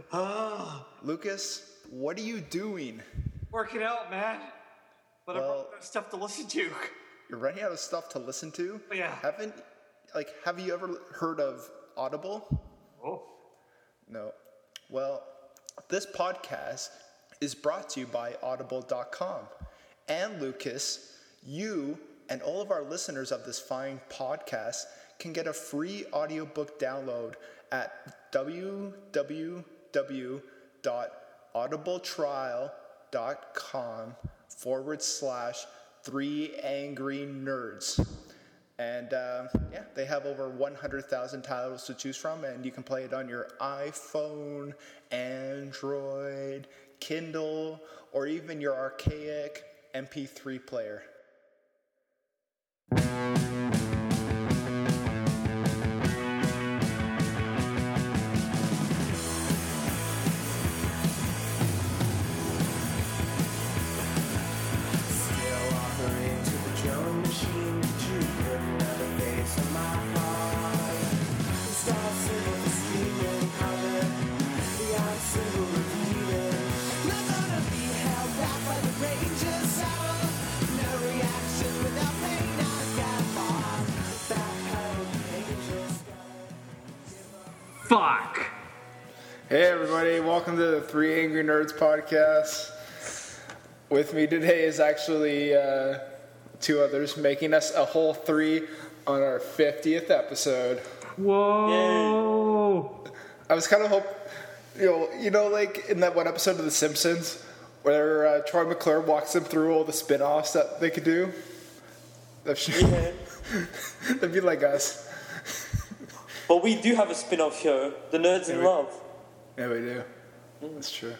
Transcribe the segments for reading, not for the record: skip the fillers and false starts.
Lucas, what are you doing? Working out, man. But I'm running out of stuff to listen to. You're running out of stuff to listen to? Yeah. Have you ever heard of Audible? Oh. No. Well, this podcast is brought to you by Audible.com. And Lucas, you and all of our listeners of this fine podcast can get a free audiobook download at www.audibletrial.com/3angrynerds. And they have over 100,000 titles to choose from, and you can play it on your iPhone, Android, Kindle, or even your archaic MP3 player. Fuck! Hey everybody, welcome to the Three Angry Nerds podcast. With me today is actually two others, making us a whole three on our 50th episode. Whoa! Yay. I was kind of like in that one episode of The Simpsons where Troy McClure walks them through all the spin-offs that they could do. That'd be like us. But we do have a spin-off show, The Nerds in Love. Yeah, we do. That's true.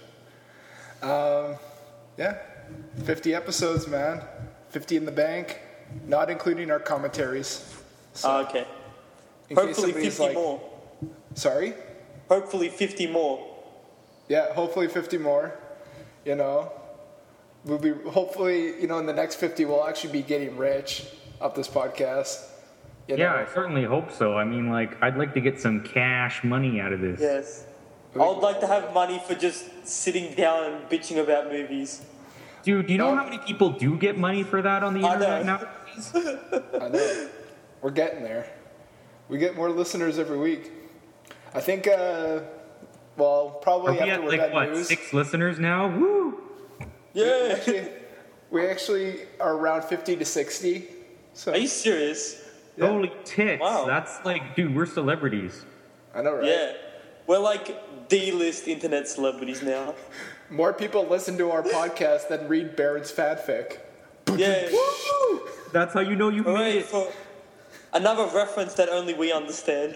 50 episodes, man. 50 in the bank, not including our commentaries. So, okay. Hopefully 50 more. Sorry? Hopefully 50 more. Yeah, hopefully 50 more. We'll be hopefully, in the next 50 we'll actually be getting rich off this podcast. Yeah, I certainly hope so. I mean, I'd like to get some cash money out of this. Yes. I would like to have money for just sitting down and bitching about movies. Dude, do you know how many people do get money for that on the internet nowadays? I know. We're getting there. We get more listeners every week. I think, probably after we're done news. 6 listeners now? Woo! Yeah. We actually are around 50 to 60. So. Are you serious? Yeah. Holy tits. Wow. That's dude, we're celebrities. I know, right? Yeah. We're like D-list internet celebrities now. More people listen to our podcast than read Baron's fanfic. Yeah. Woo! That's how you know you made it. For another reference that only we understand.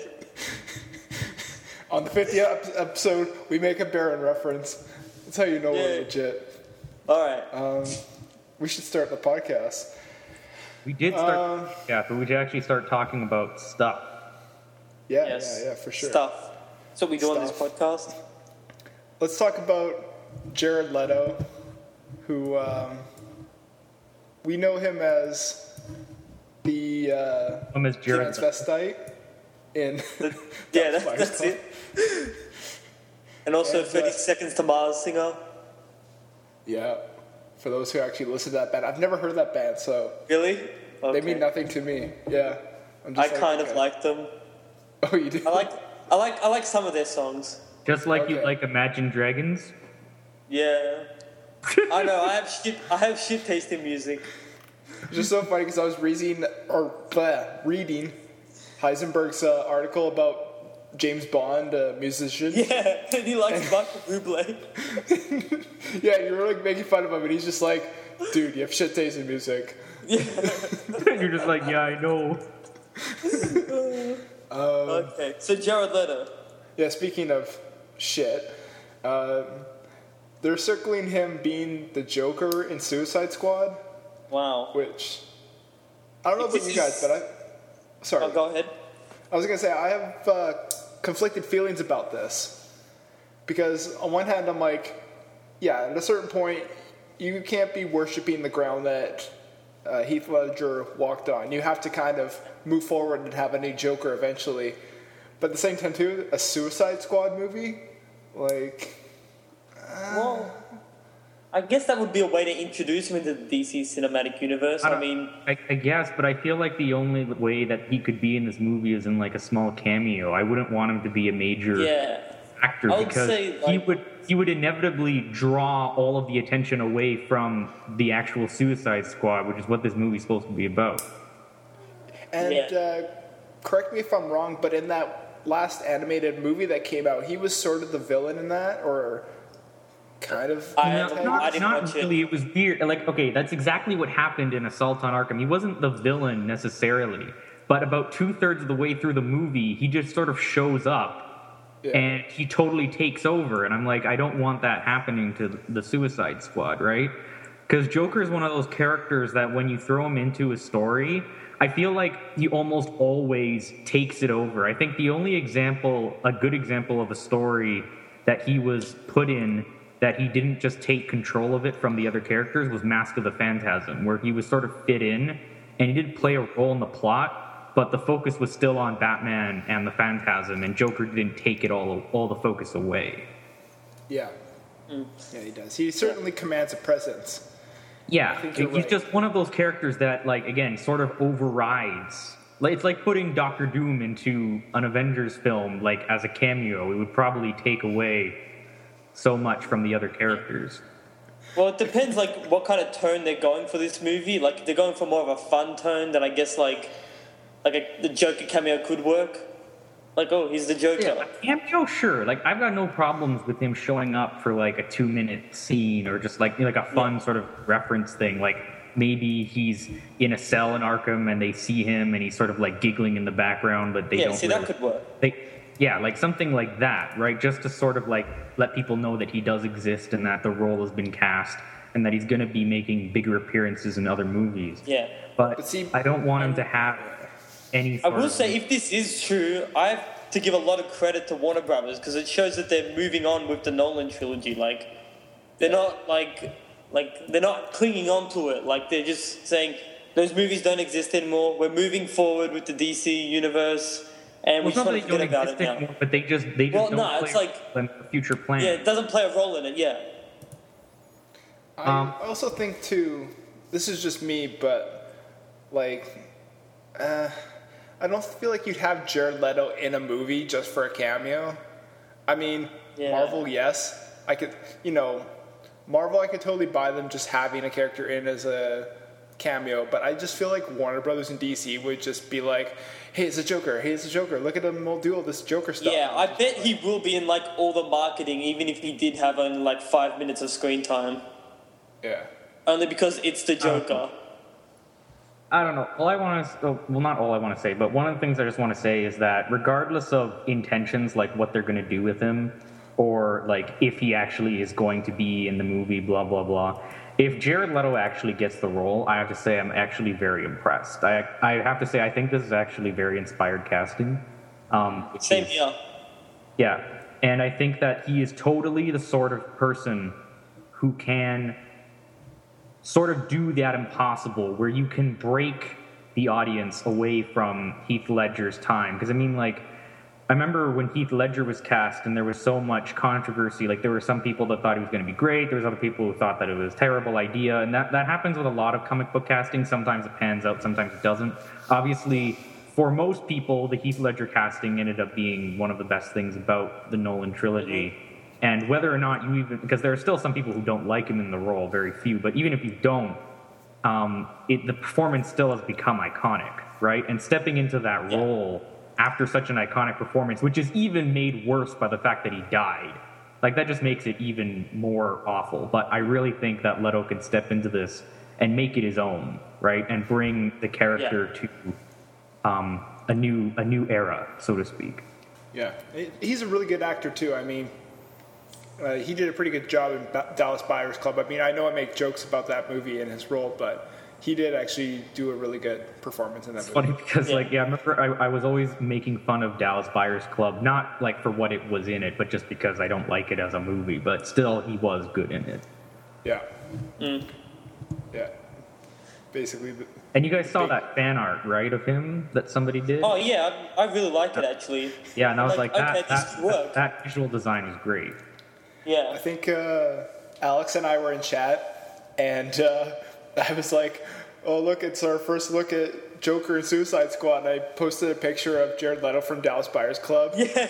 On the 50th episode, we make a Baron reference. That's how you know we're legit. All right. We should start the podcast. We did start, but we should actually start talking about stuff. Yeah, for sure. Stuff. That's what we do on this podcast. Let's talk about Jared Leto, who we know him as the transvestite in that's it. And also 30 Seconds to Mars singer. Yeah. For those who actually listen to that band. I've never heard that band, so... Really? Okay. They mean nothing to me. Yeah. I kind of like them. Oh, you do? I like some of their songs. Just like you like Imagine Dragons? Yeah. I know, I have shit taste in music. It's just so funny because I was reading Heisenberg's article about James Bond, a musician. Yeah, and he likes Michael Bublé. Yeah, you were making fun of him, and he's just like, dude, you have shit taste in music. Yeah. And you're just like, yeah, I know. Okay, so Jared Leto. Yeah, speaking of shit, they're circling him being the Joker in Suicide Squad. Wow. Which, I don't know about you guys, but sorry. Oh, go ahead. I was going to say, I have conflicted feelings about this. Because on one hand, I'm like, yeah, at a certain point, you can't be worshipping the ground that Heath Ledger walked on. You have to kind of move forward and have a new Joker eventually. But at the same time, too, a Suicide Squad movie? Like, Well, I guess that would be a way to introduce him into the DC cinematic universe. I guess, but I feel like the only way that he could be in this movie is in like a small cameo. I wouldn't want him to be a major actor because he would inevitably draw all of the attention away from the actual Suicide Squad, which is what this movie's supposed to be about. and correct me if I'm wrong, but in that last animated movie that came out, he was sort of the villain in that, or kind of. I didn't Not watch really. it. It was weird. Like, okay, that's exactly what happened in Assault on Arkham. He wasn't the villain necessarily, but about 2/3 of the way through the movie, he just sort of shows up. Yeah. And he totally takes over, and I'm like, I don't want that happening to the Suicide Squad, right? Because Joker is one of those characters that when you throw him into a story, I feel like he almost always takes it over. I think the only example, a good example of a story that he was put in that he didn't just take control of it from the other characters was Mask of the Phantasm, where he was sort of fit in, and he did play a role in the plot, but the focus was still on Batman and the Phantasm, and Joker didn't take it all the focus away. Yeah. Yeah, he does. He certainly commands a presence. Yeah, think he's you're right. just one of those characters that, like, again, sort of overrides. Like, it's like putting Doctor Doom into an Avengers film, like, as a cameo. It would probably take away so much from the other characters. Well, it depends, like, what kind of tone they're going for this movie. Like, if they're going for more of a fun tone, then I guess, the Joker cameo could work. Like, oh, he's the Joker. Yeah, like, cameo, sure. Like, I've got no problems with him showing up for, like, a 2-minute scene or just, like a fun sort of reference thing. Like, maybe he's in a cell in Arkham and they see him and he's sort of, like, giggling in the background, but they don't see, really, that could work. Yeah, like something like that, right? Just to sort of, like, let people know that he does exist and that the role has been cast and that he's going to be making bigger appearances in other movies. Yeah. But see, I don't want him to have any I sort will of... say, if this is true, I have to give a lot of credit to Warner Brothers because it shows that they're moving on with the Nolan trilogy. Like, they're not they're not clinging on to it. Like, they're just saying those movies don't exist anymore. We're moving forward with the DC universe, and we Well, just it's not want that to they forget don't about it exist now. anymore, but they just Well, don't no, play it's like- in the future plan. Yeah, it doesn't play a role in it. Yeah. I also think too, this is just me, but like, I don't feel like you'd have Jared Leto in a movie just for a cameo. I mean, Yeah. Marvel, yes, I could, Marvel, I could totally buy them just having a character in as a cameo, but I just feel like Warner Brothers and DC would just be like, hey, it's a Joker, look at him all do all this Joker stuff. Yeah, I bet he will be in, like, all the marketing, even if he did have only, like, 5 minutes of screen time. Yeah. Only because it's the Joker. I don't know. All I want to, well, not all I want to say, but one of the things I just want to say is that regardless of intentions, like what they're going to do with him, or like if he actually is going to be in the movie, blah, blah, blah, if Jared Leto actually gets the role, I have to say I'm actually very impressed. I have to say I think this is actually very inspired casting. Same here. Yeah, and I think that he is totally the sort of person who can sort of do that impossible where you can break the audience away from Heath Ledger's time. Because, I mean, like, I remember when Heath Ledger was cast and there was so much controversy. Like, there were some people that thought he was going to be great. There was other people who thought that it was a terrible idea. And that happens with a lot of comic book casting. Sometimes it pans out, sometimes it doesn't. Obviously, for most people, the Heath Ledger casting ended up being one of the best things about the Nolan trilogy. And whether or not you even, because there are still some people who don't like him in the role, very few, but even if you don't, the performance still has become iconic, right? And stepping into that role after such an iconic performance, which is even made worse by the fact that he died, like that just makes it even more awful. But I really think that Leto can step into this and make it his own, right? And bring the character to a new era, so to speak. Yeah, he's a really good actor too. I mean, he did a pretty good job in Dallas Buyers Club. I mean, I know I make jokes about that movie and his role, but he did actually do a really good performance in that movie. Funny because, I remember I was always making fun of Dallas Buyers Club, not like for what it was in it, but just because I don't like it as a movie. But still, he was good in it. Yeah. Yeah. basically. And you guys saw Big- that fan art, right, of him that somebody did? Oh yeah, I really like it actually. Yeah, and I was like, okay, this could work. that visual design was great. I Yeah. think Alex and I were in chat, and I was like, "Oh, look, it's our first look at Joker and Suicide Squad." And I posted a picture of Jared Leto from Dallas Buyers Club.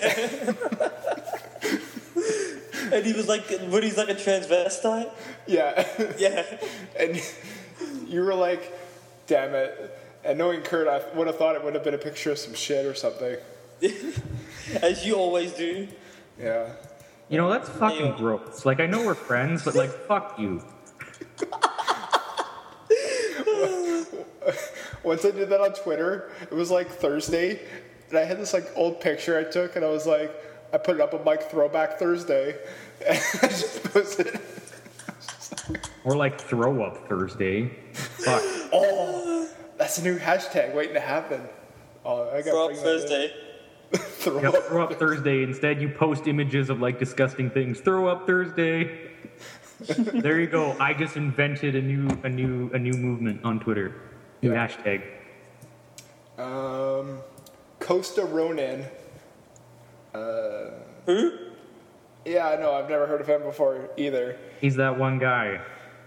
And he was like, when he's like a transvestite. Yeah. Yeah. And you were like, "Damn it!" And knowing Kurt, I would have thought it would have been a picture of some shit or something. As you always do. Yeah. You know, that's fucking Yeah. gross. Like, I know we're friends, but like, fuck you. Once I did that on Twitter, it was like Thursday, and I had this like old picture I took, and I was like, I put it up on like Throwback Thursday, and I just posted it. Or like throw up Thursday. Fuck. Oh, that's a new hashtag waiting to happen. Oh, I got Throw up Thursday. Throw Yep, up. throw up Thursday. Instead, you post images of like disgusting things. Throw up Thursday. There you go. I just invented a new movement on Twitter. New Yeah. hashtag. Costa Ronin. Who? Yeah, I know. I've never heard of him before either. He's that one guy.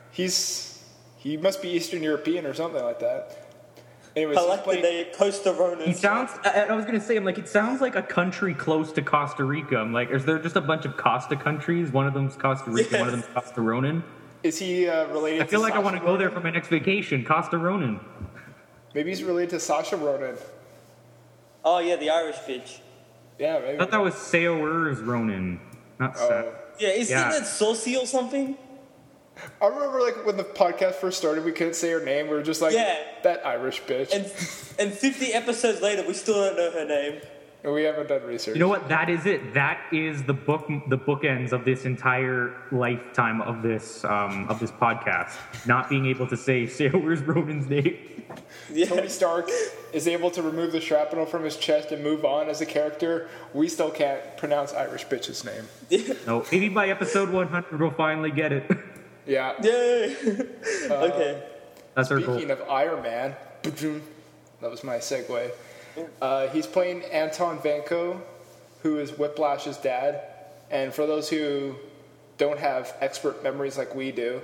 He must be Eastern European or something like that. Anyways, I he's like the playing- name Costa Ronin. He sounds. I was gonna say, I'm like, it sounds like a country close to Costa Rica. I'm like, is there just a bunch of Costa countries? One of them's Costa Rica, one of them's Costa Ronin. Is he related? I feel to like I Sacha want to go there Ronan? for my next vacation. Costa Ronin. Maybe he's related to Sasha Ronan. Oh yeah, the Irish bitch. Yeah, I maybe. thought that was Saoirse Ronin, not Sa. Oh. Yeah, isn't Yeah. that Saucy or something? I remember like when the podcast first started, we couldn't say her name. We were just like, Yeah. that Irish bitch. And 50 episodes later, we still don't know her name. And we haven't done research. You know what? That is it. That is the bookends of this entire lifetime of this podcast. Not being able to say Saoirse Ronan's name. Yeah. Tony Stark is able to remove the shrapnel from his chest and move on as a character. We still can't pronounce Irish bitch's name. No, maybe by episode 100 we'll finally get it. Yeah. Yay. Okay. That's our goal. Speaking of Iron Man, that was my segue. He's playing Anton Vanko, who is Whiplash's dad. And for those who don't have expert memories like we do,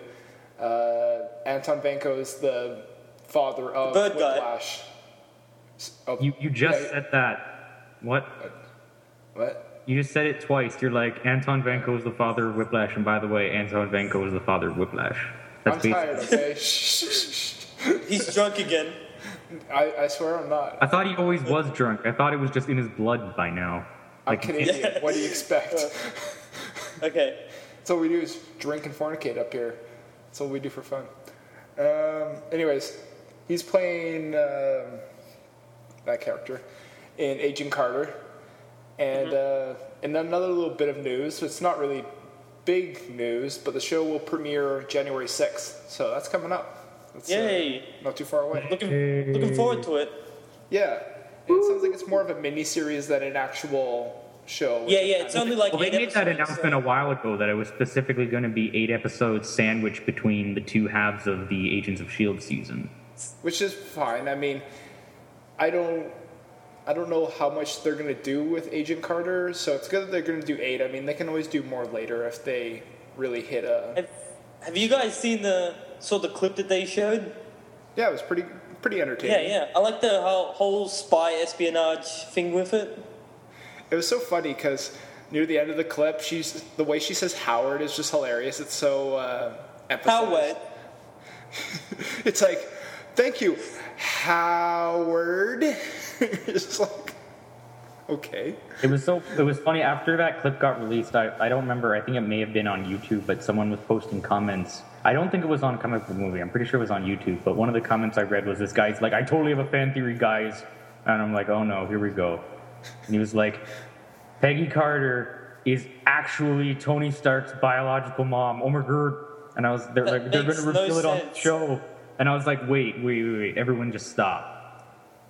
Anton Vanko is the father of Bird guy. Whiplash. Oh, You just yeah, said that. What? What? You just said it twice. You're like, Anton Vanko is the father of Whiplash, and by the way, Anton Vanko is the father of Whiplash. I'm basic. tired, okay? Shh. He's drunk again. I swear I'm not. I thought he always was drunk. I thought it was just in his blood by now. I'm Canadian. What do you expect? Okay. That's all we do is drink and fornicate up here. That's all we do for fun. Anyways, he's playing that character in Agent Carter. And and another little bit of news. It's not really big news, but the show will premiere January 6th. So that's coming up. That's, Yay. not too far away. Looking forward to it. Yeah. And it sounds like it's more of a mini-series than an actual show. which Yeah, is yeah. kind It's of- only like Well, they 8 made that episodes, announcement a while ago that it was specifically going to be 8 episodes sandwiched between the two halves of the Agents of S.H.I.E.L.D. season. which is fine. I mean, I don't know how much they're going to do with Agent Carter, so it's good that they're going to do 8. I mean, they can always do more later if they really hit a... Have you guys seen the clip that they showed? Yeah, it was pretty Yeah, entertaining. yeah. I like the whole spy espionage thing with it. It was so funny because near the end of the clip, the way she says Howard is just hilarious. It's so emphasized. Howard. It's like, thank you, Howard. It's like, okay. It was funny after that clip got released. I don't remember. I think it may have been on YouTube, but someone was posting comments. I don't think it was on Comic Book Movie. I'm pretty sure it was on YouTube. But one of the comments I read was this guy's like, "I totally have a fan theory, guys," and I'm like, "Oh no, here we go." And he was like, "Peggy Carter is actually Tony Stark's biological mom." Oh my god! And I was they're going to makes no reveal it on the sense. show, and I was like, "Wait! Everyone just stop."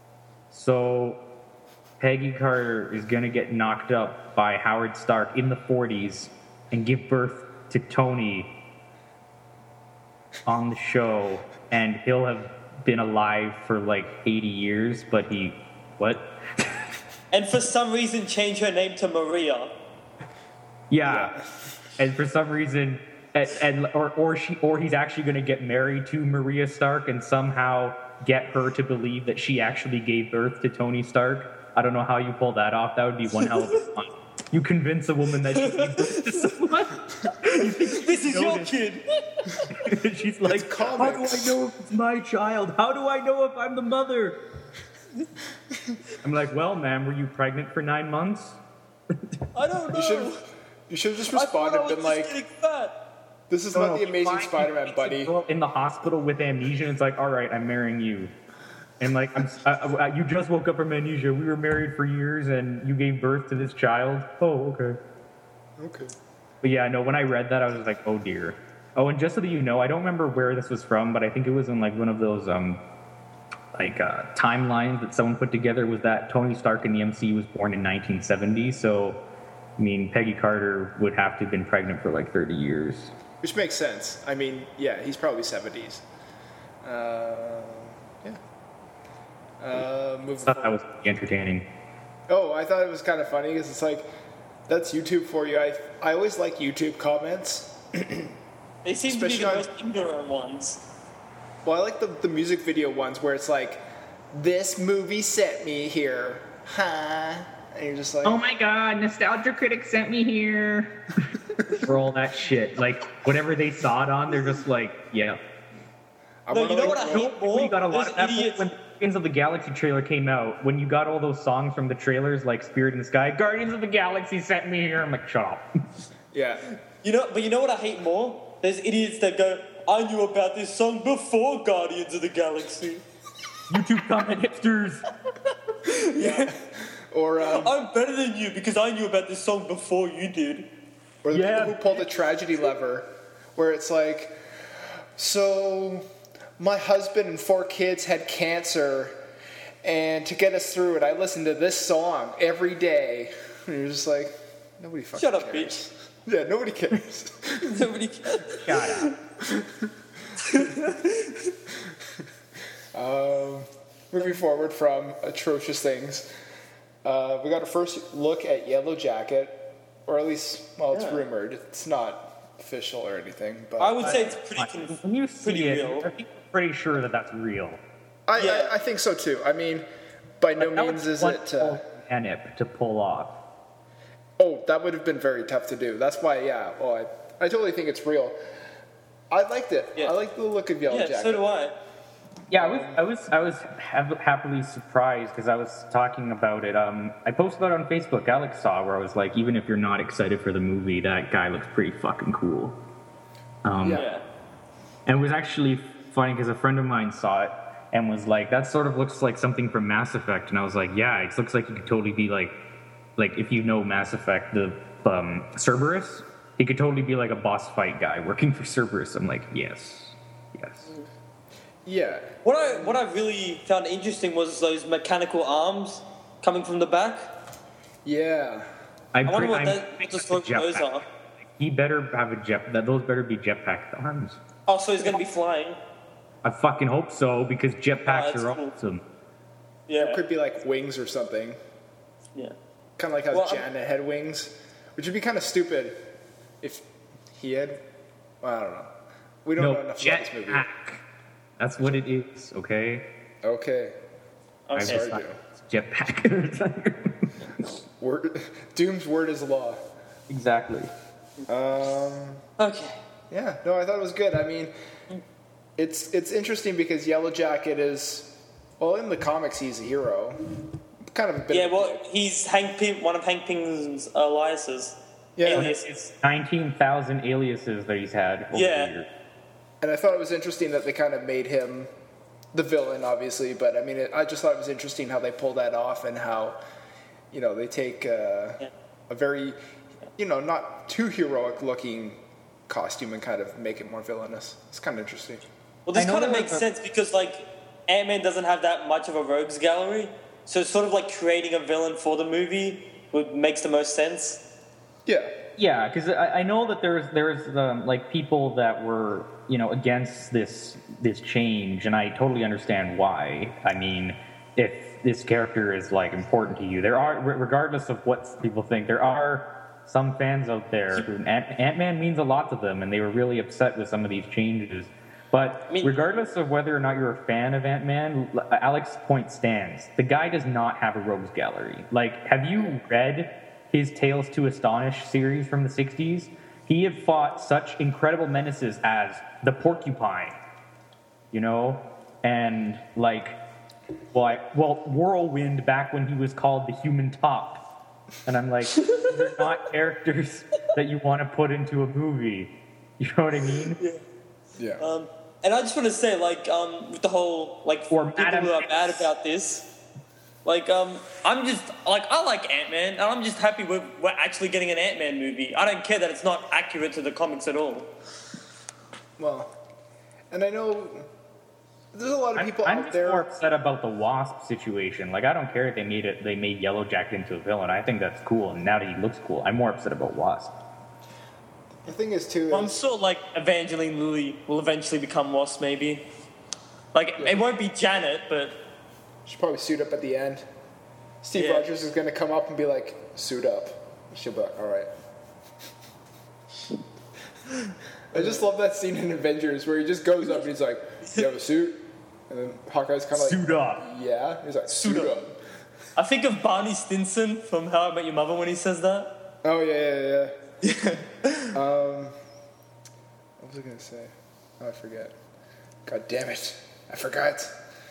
So Peggy Carter is going to get knocked up by Howard Stark in the 40s and give birth to Tony on the show, and he'll have been alive for like 80 years, but what? And for some reason, change her name to Maria. Yeah. And for some reason, or he's actually going to get married to Maria Stark and somehow get her to believe that she actually gave birth to Tony Stark. I don't know how you pull that off. That would be one hell of a fun. You convince a woman that she gave birth to someone. This is your kid. She's like, how do I know if it's my child? How do I know if I'm the mother? I'm like, well, ma'am, were you pregnant for 9 months? I don't know. You should have just responded and been like, this is not the Amazing Spider-Man, buddy. In the hospital with amnesia, and it's like, all right, I'm marrying you. And like, you just woke up from amnesia. We were married for years, and you gave birth to this child. Oh, okay. Okay. But yeah, no, when I read that, I was just like, oh dear. Oh, and just so that you know, I don't remember where this was from, but I think it was in like one of those timelines that someone put together. Was that Tony Stark in the MCU was born in 1970? So, I mean, Peggy Carter would have to have been pregnant for like 30 years. Which makes sense. I mean, yeah, he's probably 70s. I thought that was entertaining. Oh, I thought it was kind of funny because it's like, that's YouTube for you. I always like YouTube comments. They seem to be the most ignorant ones. Well, I like the music video ones where it's like, this movie sent me here, huh? And you're just like, oh my god, Nostalgia Critic sent me here. For all that shit. Like, whatever they saw it on, they're just like, yeah. No, you know what I hate more? You got a lot of that Idiots. when Guardians of the Galaxy trailer came out. When you got all those songs from the trailers, like Spirit in the Sky, Guardians of the Galaxy sent me here. I'm like, shut up. yeah. You know what I hate more? There's idiots that go, I knew about this song before Guardians of the Galaxy. YouTube comment hipsters. Yeah. Or I'm better than you because I knew about this song before you did. Or the people who pull the tragedy lever, where it's like, so my husband and 4 kids had cancer, and to get us through it, I listened to this song every day. And you're just like, nobody fucking Shut up, cares. bitch. Yeah, nobody cares. Nobody cares. Shut up. Moving forward from atrocious things, we got a first look at Yellow Jacket, or at least, well, it's rumored. It's not official or anything, but I would say it's When you see pretty it, real. I think I'm pretty sure that that's real. I think so too. I mean, by no means is it. Anip to pull off. Oh, that would have been very tough to do. That's why, yeah. Well, I totally think it's real. I liked it. Yeah. I like the look of Yellow Jacket. Yeah, so do I. Yeah, I was happily surprised because I was talking about it. I posted it on Facebook. Alex saw where I was like, even if you're not excited for the movie, that guy looks pretty fucking cool. Yeah. And it was actually funny because a friend of mine saw it and was like, that sort of looks like something from Mass Effect. And I was like, yeah, it looks like he could totally be like if you know Mass Effect, the Cerberus, he could totally be like a boss fight guy working for Cerberus. I'm like, yes. Yeah. What I really found interesting was those mechanical arms coming from the back. Yeah. I wonder what the story of those are. He better have a jet. Those better be jetpack arms. Oh, so he's going to be flying. I fucking hope so because jetpacks that's are cool. awesome. Yeah. It could be like wings or something. Yeah. Kind of like how Well, Janet had wings, which would be kind of stupid if he had. Well, I don't know. We don't know enough about this movie. Jetpack. That's what it is. Okay. Okay. I'm I'm sorry. just not jetpack. Doom's word is law. Exactly. Okay. Yeah, no, I thought it was good. I mean, it's interesting because Yellow Jacket is, well, in the comics he's a hero. Kind of a bit. Yeah, well, he's one of Hank Pym's aliases. Yeah. Aliases. 19,000 aliases that he's had over Yeah. the years. And I thought it was interesting that they kind of made him the villain, obviously. But I mean, I just thought it was interesting how they pull that off and how, they take a very, not too heroic looking costume and kind of make it more villainous. It's kind of interesting. Well, this I know kind of there makes was sense because, Ant-Man doesn't have that much of a rogues gallery. So it's sort of like creating a villain for the movie makes the most sense. Yeah. Yeah, because I know that there's people that were against this change, and I totally understand why. I mean, if this character is like important to you, there are, regardless of what people think, there are some fans out there who Ant-Man means a lot to them, and they were really upset with some of these changes. But regardless of whether or not you're a fan of Ant-Man, Alex's point stands. The guy does not have a rogues gallery. Like, have you read his Tales to Astonish series from the 60s? He had fought such incredible menaces as the Porcupine, and like, Whirlwind back when he was called the Human Top. And I'm like, they're not characters that you want to put into a movie. You know what I mean? Yeah. And I just want to say, like, with the whole, like, Or people Madam who are X. mad about this, like, I'm just, like, I like Ant-Man, and I'm just happy we're actually getting an Ant-Man movie. I don't care that it's not accurate to the comics at all. Well, and I know there's a lot of people I'm out just there. more upset about the Wasp situation. Like, I don't care if they made Yellow Jacket into a villain. I think that's cool, and now that he looks cool, I'm more upset about Wasp. The thing is, too, I'm sure, like, Evangeline Lilly will eventually become Wasp, maybe. Like, it won't be Janet, but... she'll probably suit up at the end. Steve Yeah. Rogers is going to come up and be like, suit up. She'll be like, all right. I just love that scene in Avengers where he just goes up and he's like, you have a suit? And then Hawkeye's kind of like, Suit up. yeah. He's like, suit Suit up. up. I think of Barney Stinson from How I Met Your Mother when he says that. Oh, yeah. What was I going to say? Oh, I forget. God damn it. I forgot.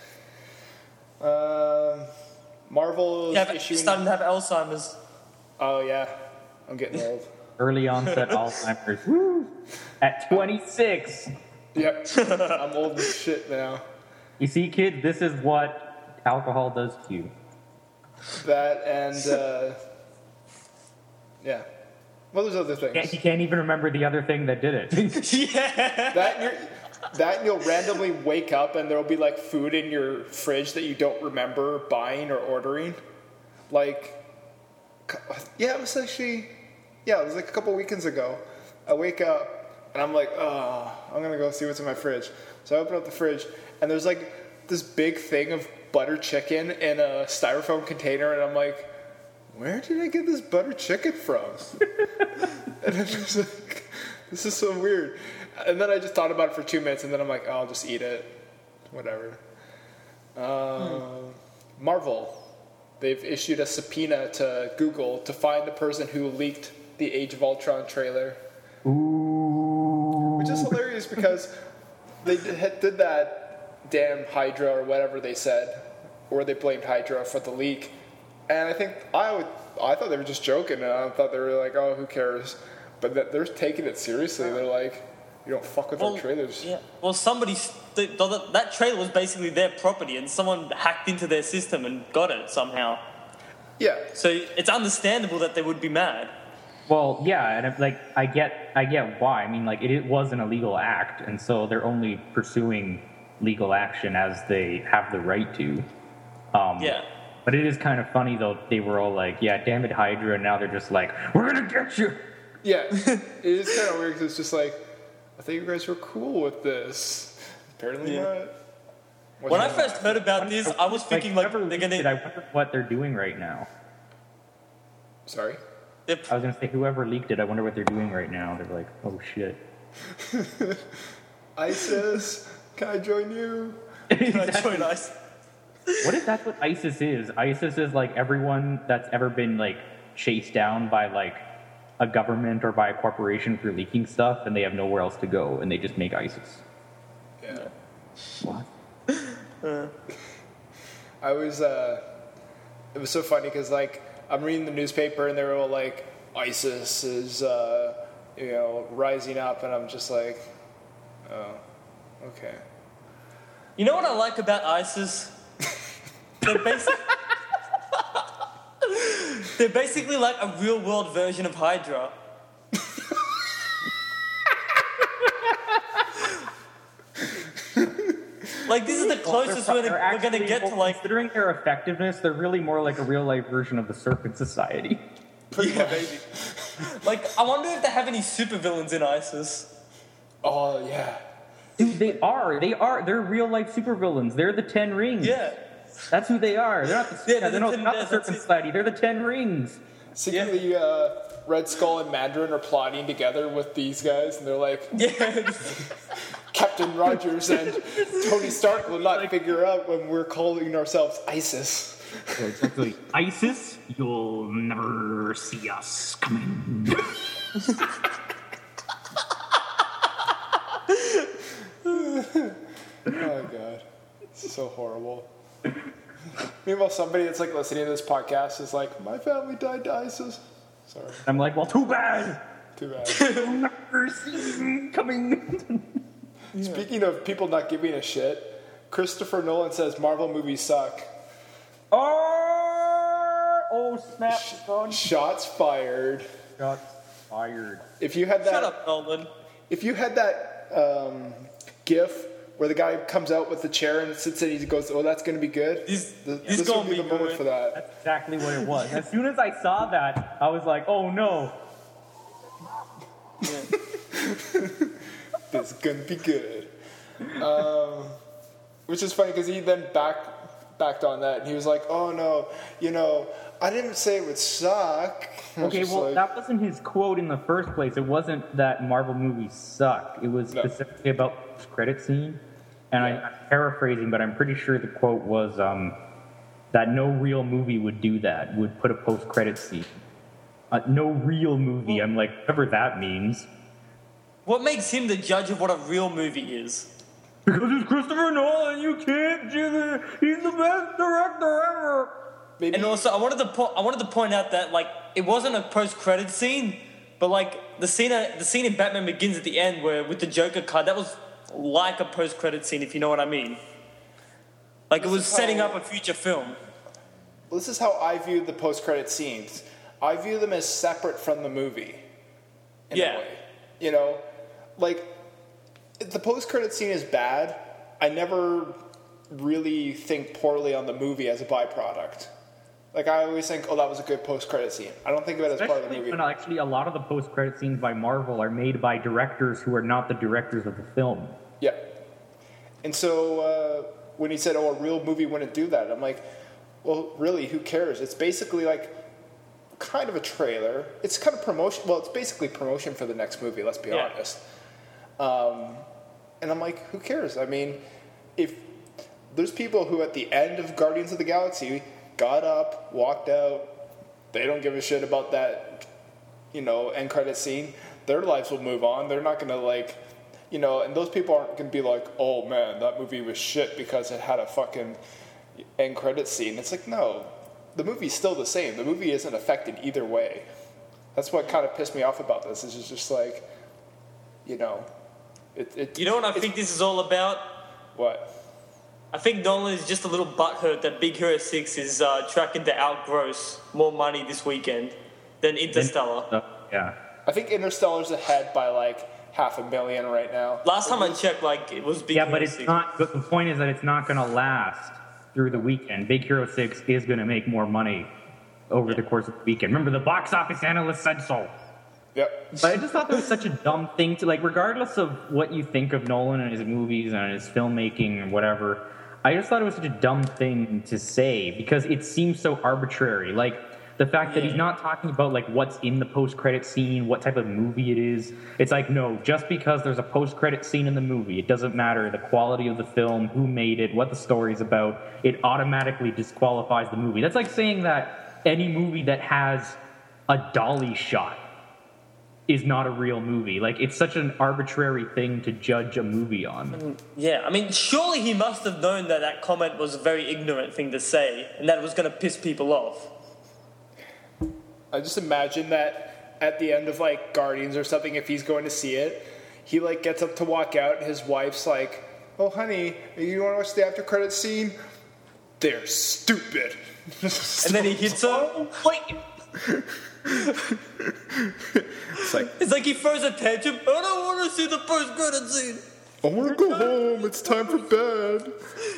Marvel's Yeah, but issuing... starting to have Alzheimer's. Oh, yeah. I'm getting old. Early onset Alzheimer's. Woo! At 26. Yep. I'm old as shit now. You see, kids, this is what alcohol does to you. That and, yeah. Well, there's other things. You can't even remember the other thing that did it. Yeah. That and you'll randomly wake up and there'll be like food in your fridge that you don't remember buying or ordering. Like, yeah, it was like a couple weekends ago. I wake up and I'm like, oh, I'm gonna go see what's in my fridge. So I open up the fridge and there's like this big thing of butter chicken in a styrofoam container, and I'm like, where did I get this butter chicken from? And I'm just like, this is so weird. And then I just thought about it for 2 minutes, and then I'm like, oh, I'll just eat it. Whatever. Marvel. They've issued a subpoena to Google to find the person who leaked the Age of Ultron trailer. Ooh. Which is hilarious because they did that damn Hydra or whatever they said, or they blamed Hydra for the leak. And I think I thought they were just joking, and I thought they were like, oh, who cares? But they're taking it seriously. They're like, you don't fuck with our trailers. Yeah. Well, that trailer was basically their property, and someone hacked into their system and got it somehow. Yeah. So it's understandable that they would be mad. Well, yeah, and like I get why. I mean, like it was an illegal act, and so they're only pursuing legal action as they have the right to. Yeah. But it is kind of funny though. They were all like, "Yeah, damn it, Hydra," and now they're just like, "We're gonna get you." Yeah. It is kind of weird because it's just like, I think you guys were cool with this. Apparently not. When I first heard about this, I was thinking like whoever they're leaked it, gonna. I wonder what they're doing right now. Sorry? I was gonna say whoever leaked it. I wonder what they're doing right now. They're like, "Oh shit." ISIS, can I join you? That's so nice. What if that's what ISIS is? ISIS is like everyone that's ever been like chased down by like a government or by a corporation for leaking stuff, and they have nowhere else to go, and they just make ISIS. Yeah. What? I was, it was so funny because, like, I'm reading the newspaper and they were all like, ISIS is, rising up, and I'm just like, oh, okay. You know what I like about ISIS? They're basically like a real world version of Hydra. Like, this is the closest we're gonna get to, like... Considering their effectiveness, they're really more like a real-life version of the Serpent Society. Pretty much. Like, I wonder if they have any supervillains in ISIS. Oh, yeah. Dude, they are. They're real life supervillains. They're the Ten Rings. Yeah. That's who they are. They're not the, they're not the Serpent Slidey. They're the Ten Rings. Secretly, Red Skull and Mandarin are plotting together with these guys, and they're like, Yeah. Captain Rogers and Tony Stark will not figure out when we're calling ourselves ISIS. Yeah, exactly. ISIS, you'll never see us coming. Oh god, it's so horrible. Meanwhile, somebody that's like listening to this podcast is like, "My family died to ISIS." Sorry, I'm like, well, too bad. too bad. You'll never see me coming. Speaking of people not giving a shit, Christopher Nolan says Marvel movies suck. Oh, snap, son. Shots fired. Shots fired. If you had that, Shut up, Nolan. if you had that GIF where the guy comes out with the chair and sits and he goes, "Oh, that's going to be good." He's This gonna would be be the moment good. for that. That's exactly what it was. As soon as I saw that, I was like, oh no. This is going to be good. Which is funny because he then backed on that and he was like, "Oh no, I didn't say it would suck." Okay, well, that wasn't his quote in the first place. It wasn't that Marvel movies suck. It was specifically about the credit scene. And I'm paraphrasing, but I'm pretty sure the quote was that no real movie would do that, would put a post-credit scene. No real movie. I'm like, whatever that means. What makes him the judge of what a real movie is? Because it's Christopher Nolan, you can't do it. He's the best director ever. Maybe, And also, I wanted to point out that like it wasn't a post-credit scene, but like the scene in Batman Begins at the end, where with the Joker card, that was like a post-credit scene, if you know what I mean. Like it was setting up a future film. this is how I view the post-credit scenes. I view them as separate from the movie. In a way. Like, if the post-credit scene is bad, I never really think poorly on the movie as a byproduct. Like, I always think, oh, that was a good post-credit scene. I don't think of it as part of the Especially movie. when actually a lot of the post-credit scenes by Marvel are made by directors who are not the directors of the film. Yeah. And so when he said, oh, a real movie wouldn't do that, I'm like, well, really, who cares? It's basically like kind of a trailer. It's kind of promotion. Well, it's basically promotion for the next movie, let's be honest. And I'm like, who cares? I mean, if there's people who at the end of Guardians of the Galaxy got up, walked out, they don't give a shit about that, end credit scene, their lives will move on. They're not going to and those people aren't going to be like, oh man, that movie was shit because it had a fucking end credit scene. It's like, no, the movie's still the same. The movie isn't affected either way. That's what kind of pissed me off about this. Is it's just like, You know what I think this is all about? What? I think Nolan is just a little butthurt that Big Hero 6 is tracking to outgross more money this weekend than Interstellar. Yeah. I think Interstellar's ahead by like $500,000 right now. Last time I checked, it was Big Hero 6. Yeah, but it's not. But the point is that it's not going to last through the weekend. Big Hero 6 is going to make more money over the course of the weekend. Remember, the box office analyst said so. Yep. But I just thought that was such a dumb thing to, regardless of what you think of Nolan and his movies and his filmmaking and whatever, I just thought it was such a dumb thing to say because it seems so arbitrary. Like, the fact that he's not talking about, what's in the post-credit scene, what type of movie it is. It's like, no, just because there's a post-credit scene in the movie, it doesn't matter the quality of the film, who made it, what the story's about. It automatically disqualifies the movie. That's like saying that any movie that has a dolly shot is not a real movie. It's such an arbitrary thing to judge a movie on. Yeah, surely he must have known that comment was a very ignorant thing to say and that it was going to piss people off. I just imagine that at the end of Guardians or something, if he's going to see it, he gets up to walk out and his wife's like, oh honey, you want to watch the after credits scene? They're stupid. And then he hits her. Wait. It's like he throws a tantrum. I don't want to see the post credit scene. I want to go home. It's time for bed.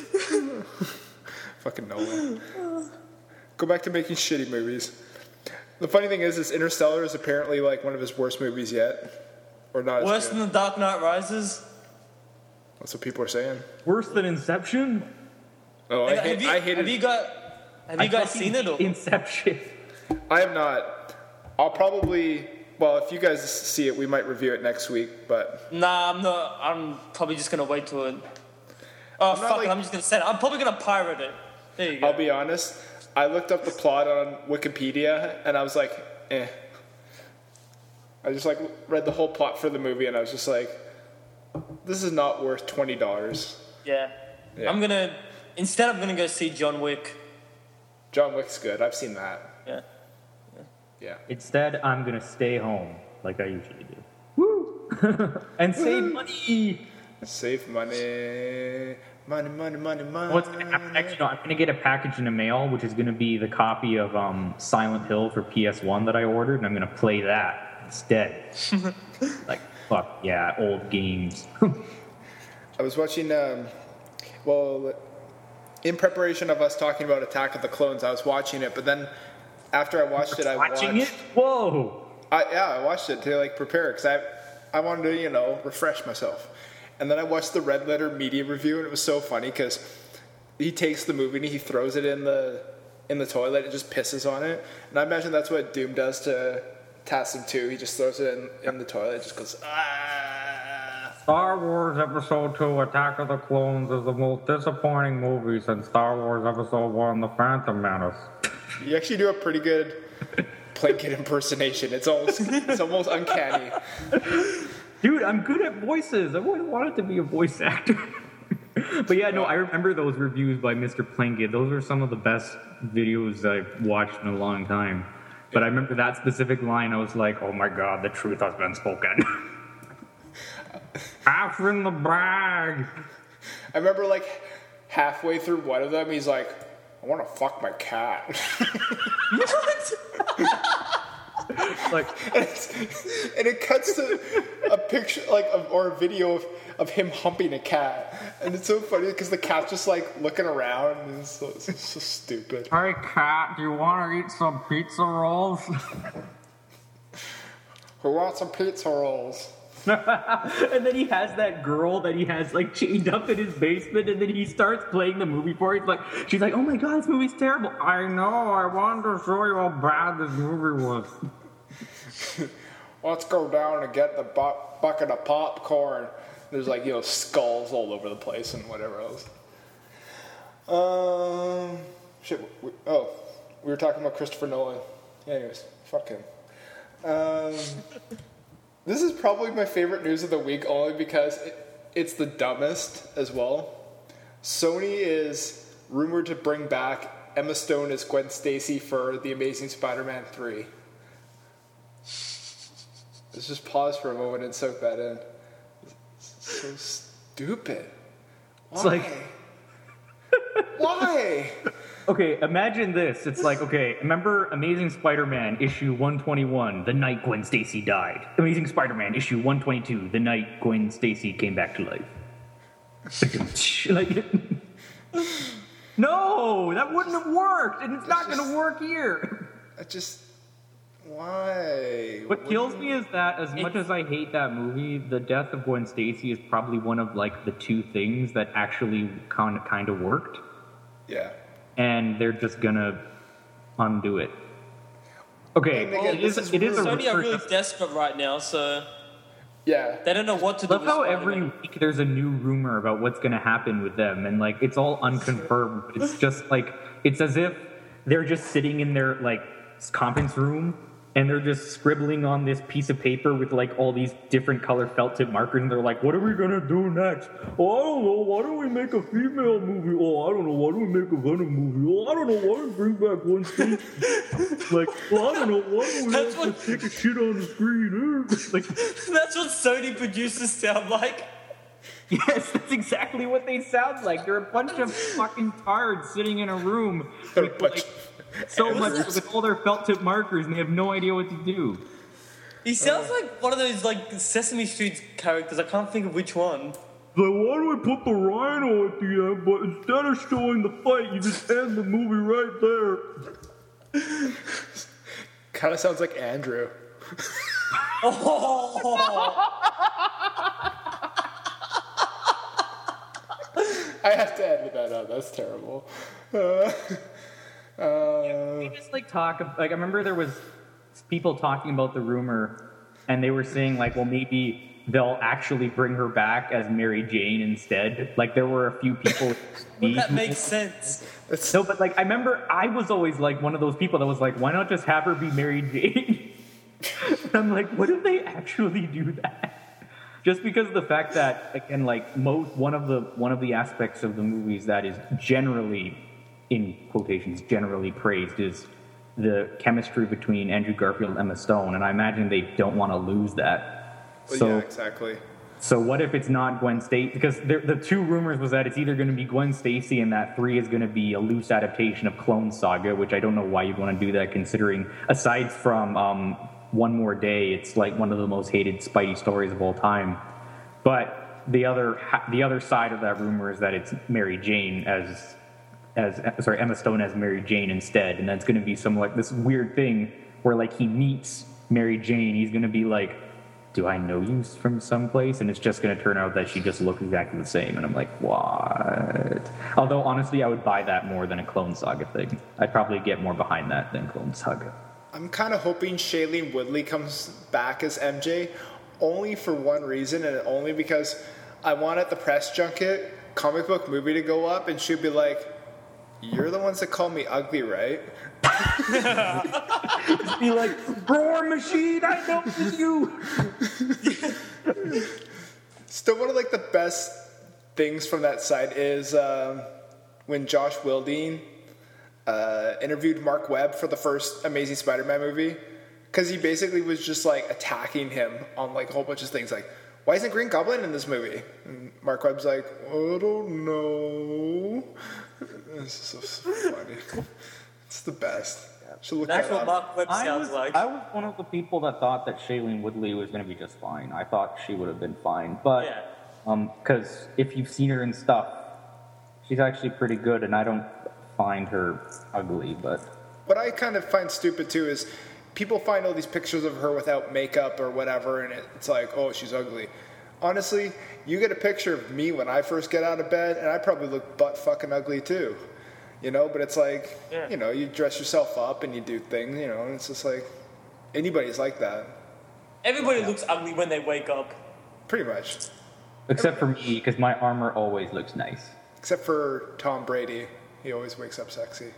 Fucking Nolan. Go back to making shitty movies. The funny thing is Interstellar is apparently one of his worst movies yet, or not. Worse than The Dark Knight Rises. That's what people are saying. Worse than Inception? Oh, I hated. Have you guys seen it? Or? Inception. I have not. I'll probably. Well, if you guys see it, we might review it next week. But Nah, I'm not. I'm probably just gonna wait till it. Oh fuck it! I'm just gonna say it. I'm probably gonna pirate it. There you go. I'll be honest. I looked up the plot on Wikipedia, and I was like, eh. I just like read the whole plot for the movie, and I was just like, this is not worth $20. Yeah. Yeah. I'm gonna go see John Wick. John Wick's good. I've seen that. Yeah. Yeah. Instead, I'm gonna stay home like I usually do. Woo! And save money. Save money. Money. What's gonna happen next? I'm gonna get a package in the mail, which is gonna be the copy of Silent Hill for PS1 that I ordered, and I'm gonna play that instead. Like, fuck yeah, old games. I was watching, well, in preparation of us talking about Attack of the Clones, I was watching it, but then after I watched it, I Watching it? Whoa! I watched it to like prepare because I wanted to refresh myself, and then I watched the Red Letter Media review, and it was so funny because he takes the movie and he throws it in the toilet and just pisses on it, and I imagine that's what Doom does to TASM 2. He just throws it in the toilet, just goes ah. Star Wars Episode 2 Attack of the Clones is the most disappointing movie since Star Wars Episode 1 The Phantom Menace. You actually do a pretty good Plinkett impersonation. It's almost uncanny. Dude, I'm good at voices. I always wanted to be a voice actor. But yeah, no, I remember those reviews by Mr. Plinkett. Those are some of the best videos I've watched in a long time. But I remember that specific line. I was like, oh my god, the truth has been spoken. Half in the bag. I remember like halfway through one of them, he's like, I want to fuck my cat. What? Like, and it cuts to a picture or a video of him humping a cat, and it's so funny because the cat's just like looking around, and it's so stupid. hey cat, do you want to eat some pizza rolls? Who wants some pizza rolls? And then he has that girl that he has like chained up in his basement, and then he starts playing the movie for her. She's like, oh my god, this movie's terrible. I know, I wanted to show you how bad this movie was. Let's go down and get the bucket of popcorn. There's like, skulls all over the place and whatever else. We were talking about Christopher Nolan. Anyways, fuck him. This is probably my favorite news of the week only because it's the dumbest as well. Sony is rumored to bring back Emma Stone as Gwen Stacy for The Amazing Spider-Man 3. Let's just pause for a moment and soak that in. It's so stupid. Why? It's like... Why? Okay, imagine this. It's like, okay, remember Amazing Spider-Man issue 121, the night Gwen Stacy died. Amazing Spider-Man issue 122, the night Gwen Stacy came back to life. Like, no, that wouldn't have worked, and it's not going to work here. Why? What kills me is that as much as I hate that movie, the death of Gwen Stacy is probably one of like the two things that actually kind of worked. Yeah. And they're just gonna undo it. Okay, again, it is a Sony are really desperate right now, so yeah, they don't know what to do. Love how every week there's a new rumor about what's gonna happen with them, and like it's all unconfirmed. But it's just like it's as if they're just sitting in their like conference room and they're just scribbling on this piece of paper with like all these different color felt tip markers, and they're like, what are we gonna do next? Oh, I don't know, why don't we make a female movie? Oh, I don't know, why don't we make a Venom movie? Oh, I don't know, why don't we bring back Gwen Stacy? Like, well, I don't know, why don't we just take a shit on the screen? Like, that's what Sony producers sound like. Yes, that's exactly what they sound like. They're a bunch of fucking tards sitting in a room with like so much with all their felt tip markers, and they have no idea what to do. He sounds like one of those like Sesame Street characters. I can't think of which one. Like, why do we put the rhino at the end, but instead of showing the fight, you just end the movie right there? Kind of sounds like Andrew. I have to edit that out. That's terrible. We just like talk. Like I remember there was people talking about the rumor, and they were saying like, well, maybe they'll actually bring her back as Mary Jane instead. Like there were a few people. Well, that makes sense. No, but like I remember I was always like one of those people that was like, why not just have her be Mary Jane? And I'm like, what if they actually do that? Just because of the fact that, again, like one of the aspects of the movies that is generally, in quotations, generally praised is the chemistry between Andrew Garfield and Emma Stone, and I imagine they don't want to lose that. Well, So yeah, exactly. So what if it's not Gwen Stacy? Because the two rumors was that it's either going to be Gwen Stacy and that 3 is going to be a loose adaptation of Clone Saga, which I don't know why you'd want to do that, considering aside from One More Day, it's like one of the most hated Spidey stories of all time. But the other side of that rumor is that it's Mary Jane Emma Stone as Mary Jane instead, and that's going to be some like this weird thing where like he meets Mary Jane, he's going to be like, do I know you from someplace? And it's just going to turn out that she just looks exactly the same. And I'm like, what? Although, honestly, I would buy that more than a Clone Saga thing. I'd probably get more behind that than Clone Saga. I'm kind of hoping Shailene Woodley comes back as MJ, only for one reason, and only because I want at the press junket comic book movie to go up, and she'd be like, you're the ones that call me ugly, right? Just be like, Roar Machine, I know it's you. Still, one of like the best things from that side is when Josh Wilding interviewed Mark Webb for the first Amazing Spider-Man movie, because he basically was just like attacking him on like a whole bunch of things, like, why isn't Green Goblin in this movie? And Mark Webb's like, I don't know. It's so funny. It's the best. Should look That's that what up. Mark Webb sounds like. I was one of the people that thought that Shailene Woodley was going to be just fine. I thought she would have been fine. But, because if you've seen her in stuff, she's actually pretty good, and I don't find her ugly, but... What I kind of find stupid, too, is people find all these pictures of her without makeup or whatever, and it's like, oh, she's ugly. Honestly, you get a picture of me when I first get out of bed, and I probably look butt fucking ugly, too. You know, but it's like, you know, you dress yourself up and you do things, you know, and it's just like, anybody's like that. Everybody looks ugly when they wake up. Pretty much. Except for me, because my armor always looks nice. Except for Tom Brady. He always wakes up sexy.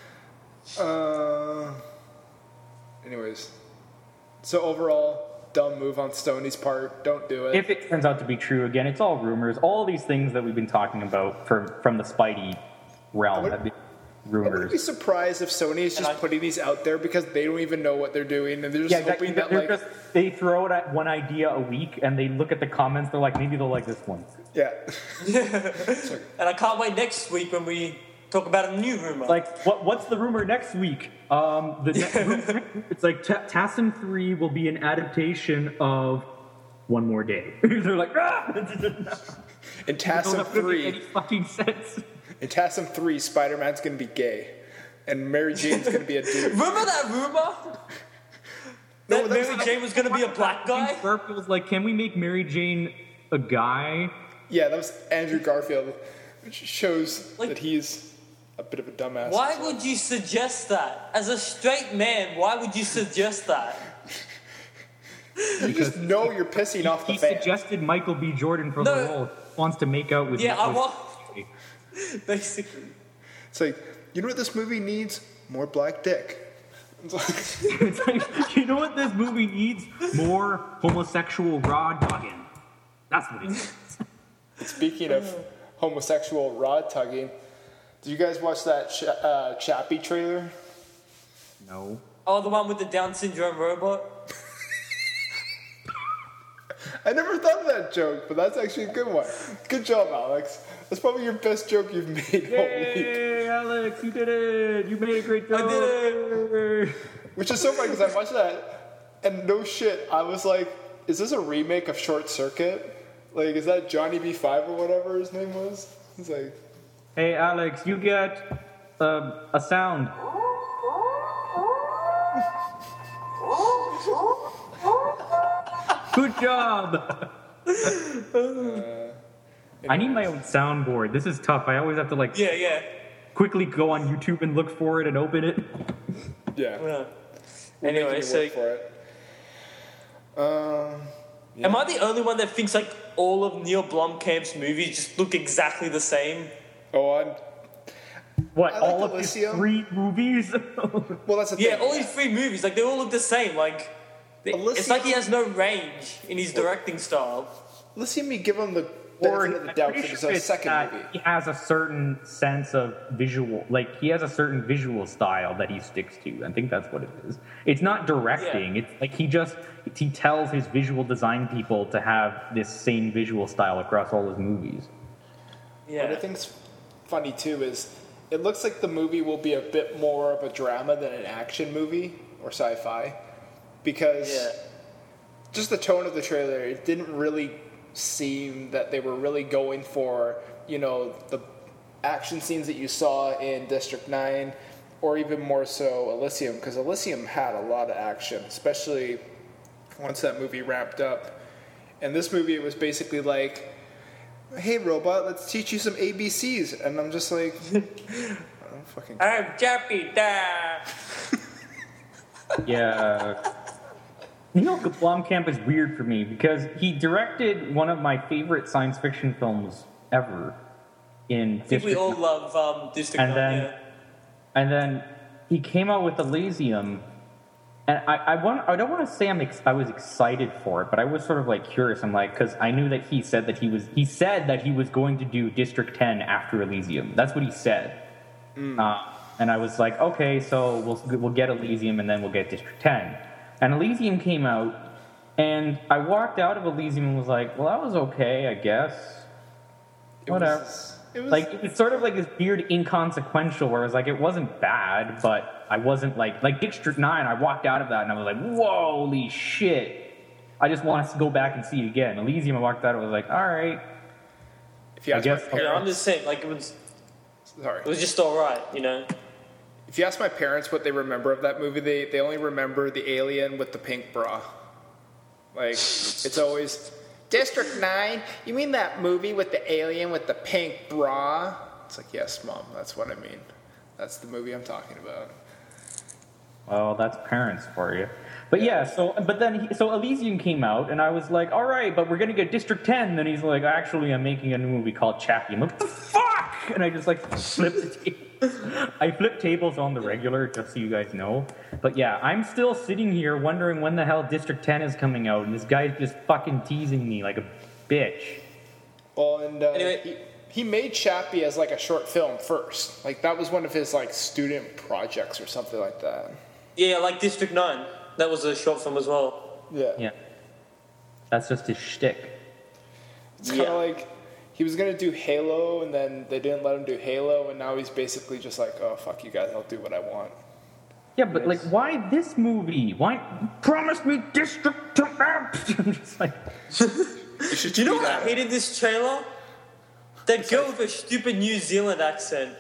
Anyways. So overall, dumb move on Stoney's part. Don't do it. If it turns out to be true, again, it's all rumors. All these things that we've been talking about from the Spidey realm have been I rumors. wouldn't be surprised if Sony is just putting these out there because they don't even know what they're doing, and they're just hoping that, They're like... just, they throw out one idea a week, and they look at the comments, they're like, maybe they'll like this one. Yeah. And I can't wait next week when we talk about a new rumor. Like, what's the rumor next week? It's like TASM 3 will be an adaptation of One More Day. They're like, ah! In TASM 3... Any fucking sense. In TASM 3, Spider-Man's going to be gay. And Mary Jane's going to be a dude. Remember that rumor? No, that Mary Jane was going to be a black guy? Garfield was like, can we make Mary Jane a guy? Yeah, that was Andrew Garfield, which shows that he's a bit of a dumbass. Why would you suggest that? As a straight man, why would you suggest that? You just know you're pissing off the He fans. suggested Michael B. Jordan for the role. Wants to make out with... Yeah, I want... Basically. It's like, you know what this movie needs? More black dick. It's like, you know what this movie needs? More homosexual raw dogging. That's what it needs. Speaking of homosexual rod tugging, did you guys watch that Chappie trailer? No. Oh, the one with the Down syndrome robot? I never thought of that joke, but that's actually a good one. Good job, Alex. That's probably your best joke you've made all week. Yay, Alex, you did it! You made a great joke! I did it! Which is so funny because I watched that, and no shit, I was like, is this a remake of Short Circuit? Like, is that Johnny B5 or whatever his name was? It's like... Hey, Alex, you get a sound. Good job! I need my own soundboard. This is tough. I always have to like Yeah. quickly go on YouTube and look for it and open it. Yeah. We're Anyway, making you so work for it. am I the only one that thinks like all of Neil Blomkamp's movies just look exactly the same? Oh, What, I like all of his Elysium. 3 movies? well, that's the thing. Yeah, all these 3 movies, like they all look the same. Like it's like he has no range in his directing style. Elysium, you give him the Or benefit of the I'm doubt pretty because sure it's a it's second that movie. he has a certain sense of visual, like he has a certain visual style that he sticks to. I think that's what it is. It's not directing. Yeah. It's like he tells his visual design people to have this same visual style across all his movies. Yeah. What I think's funny too is it looks like the movie will be a bit more of a drama than an action movie or sci-fi because just the tone of the trailer, it didn't really seem that they were really going for, the action scenes that you saw in District 9 or even more so Elysium, because Elysium had a lot of action, especially once that movie wrapped up. And this movie, it was basically like, hey robot, let's teach you some ABCs. And I'm just like, I don't fucking I'm Jappy da. Yeah. Neil Blomkamp is weird for me because he directed one of my favorite science fiction films ever in I think we District all love District 9, And then, and then he came out with Elysium, and I don't want to say I was excited for it, but I was sort of like curious. I'm like, because I knew that he said that he was going to do District 10 after Elysium. That's what he said. And I was like, okay, so we'll get Elysium and then we'll get District 10. And Elysium came out, and I walked out of Elysium and was like, well, that was okay, I guess. Whatever. It was Like, it's sort of like this weird inconsequential where it's like, it wasn't bad, but I wasn't like District 9, I walked out of that and I was like, whoa, holy shit. I just want to go back and see it again. Elysium, I walked out and was like, all right. if you ask my guess- parents, Yeah, I'm just saying, like it sorry. was just alright, If you ask my parents what they remember of that movie, they only remember the alien with the pink bra. Like, it's always, District 9? You mean that movie with the alien with the pink bra? It's like, yes, Mom, that's what I mean. That's the movie I'm talking about. Well, that's parents for you. But yeah, so Elysium came out, and I was like, all right, but we're going to get District 10. Then he's like, actually, I'm making a new movie called Chappie. I'm like, what the fuck? And I just like flipped the table. I flip tables on the regular, just so you guys know. But yeah, I'm still sitting here wondering when the hell District 10 is coming out, and this guy's just fucking teasing me like a bitch. Well, and Anyway. he made Chappie as like a short film first. Like, that was one of his like student projects or something like that. Yeah, like District 9. That was a short film as well. Yeah. Yeah. That's just his shtick. It's kind of like he was going to do Halo, and then they didn't let him do Halo, and now he's basically just like, oh, fuck you guys, I'll do what I want. Yeah, but like, why this movie? Why promise me District 10? I'm just like, Do you know what I hated this trailer? That girl with a stupid New Zealand accent.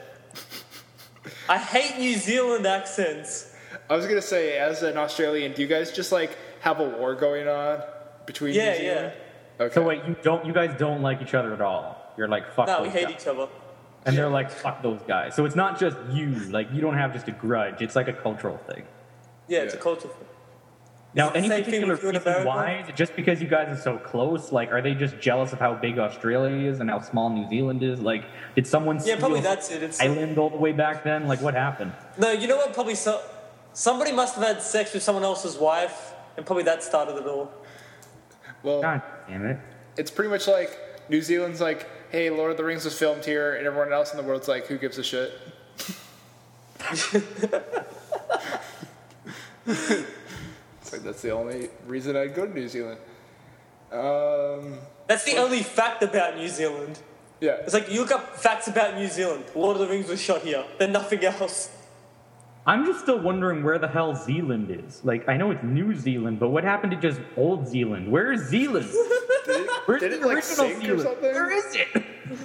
I hate New Zealand accents. I was going to say, as an Australian, do you guys just like have a war going on between Yeah, New Zealand? yeah. Okay. so wait, you guys don't like each other at all. You're like, fuck No, those we hate guys. each other. And they're like, fuck those guys. So it's not just you. Like, you don't have just a grudge. It's like a cultural thing. Yeah, it's a Yeah. culture thing. Now, it the any same thing particular with you in reason America? why? Is it just because you guys are so close? Like, are they just jealous of how big Australia is and how small New Zealand is? Like, did someone Yeah, steal probably that's it. It's Island all the way back then? Like, what happened? no, you know what? Probably somebody must have had sex with someone else's wife, and probably that started it all. Well, God damn it. it's pretty much like New Zealand's like, hey, Lord of the Rings was filmed here, and everyone else in the world's like, who gives a shit? It's like, that's the only reason I'd go to New Zealand. That's the only fact about New Zealand. Yeah. It's like you look up facts about New Zealand. Lord of the Rings was shot here. Then nothing else. I'm just still wondering where the hell Zealand is. Like, I know it's New Zealand, but what happened to just Old Zealand? Where is Zealand? Where's Did the it, like, original sink or Zealand? something? Where is it?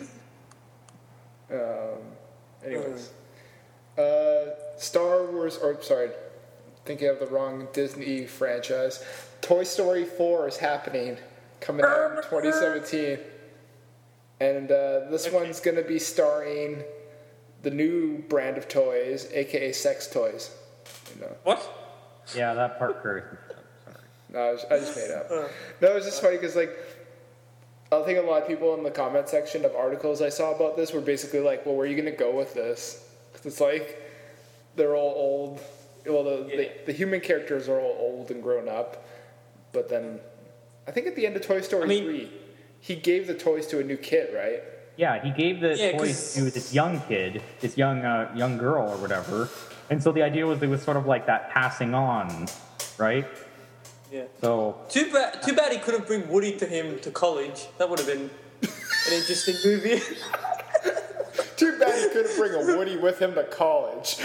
Anyways. Star Wars, or sorry, thinking of the wrong Disney franchise. Toy Story 4 is happening, coming out in 2017. And this one's going to be starring the new brand of toys, aka sex toys. You know. What? Yeah, that part hurts me. Sorry. No, I just made up. No, it's just funny because, like, I think a lot of people in the comment section of articles I saw about this were basically like, well, where are you going to go with this? 'Cause it's like, they're all old. Well, the human characters are all old and grown up. But then, I think at the end of Toy Story 3, he gave the toys to a new kid, right? Yeah, he gave the toys to this young kid, this young girl or whatever. And so the idea was it was sort of like that passing on, right? Yeah. So Too bad he couldn't bring Woody to him to college. That would have been an interesting movie. Too bad he couldn't bring a Woody with him to college.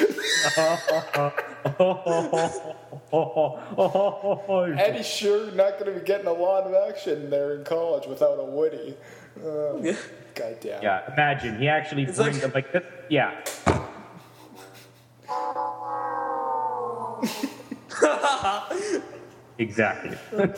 And he's sure not going to be getting a lot of action there in college without a Woody. God damn. yeah, imagine he actually brings them like this. Yeah. Exactly.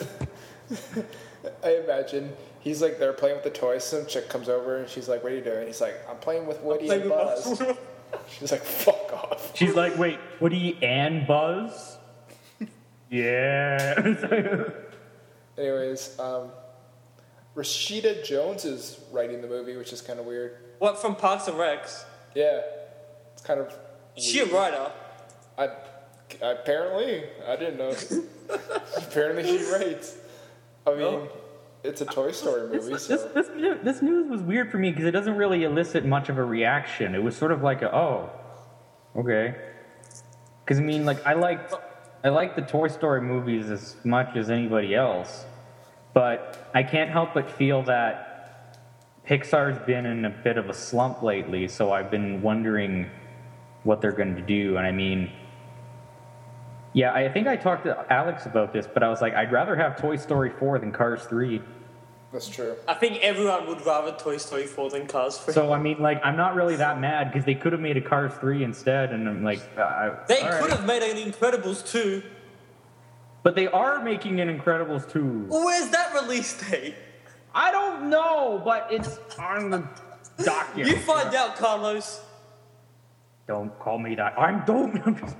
I imagine he's like there playing with the toys. Some chick comes over and she's like, "What are you doing?" He's like, "I'm playing with Woody and Buzz." She's like, "Fuck off." She's like, "Wait, Woody and Buzz?" Yeah. Anyways, Rashida Jones is writing the movie, which is kind of weird. What, from Parks and Recs? Yeah, it's kind of. Is she a writer? Apparently, I didn't know. Apparently, she writes. I mean, it's a Toy Story movie, so. This news was weird for me because it doesn't really elicit much of a reaction. It was sort of like okay. Because I mean, like I like the Toy Story movies as much as anybody else, but I can't help but feel that Pixar's been in a bit of a slump lately. So I've been wondering what they're going to do, and I mean. Yeah, I think I talked to Alex about this, but I was like, I'd rather have Toy Story 4 than Cars 3. That's true. I think everyone would rather Toy Story 4 than Cars 3. So, I mean, like, I'm not really that mad because they could have made a Cars 3 instead, and I'm like... they could have made an Incredibles 2. But they are making an Incredibles 2. Well, where's that release date? I don't know, but it's on the document. You find out, Carlos. Don't call me that. I'm just...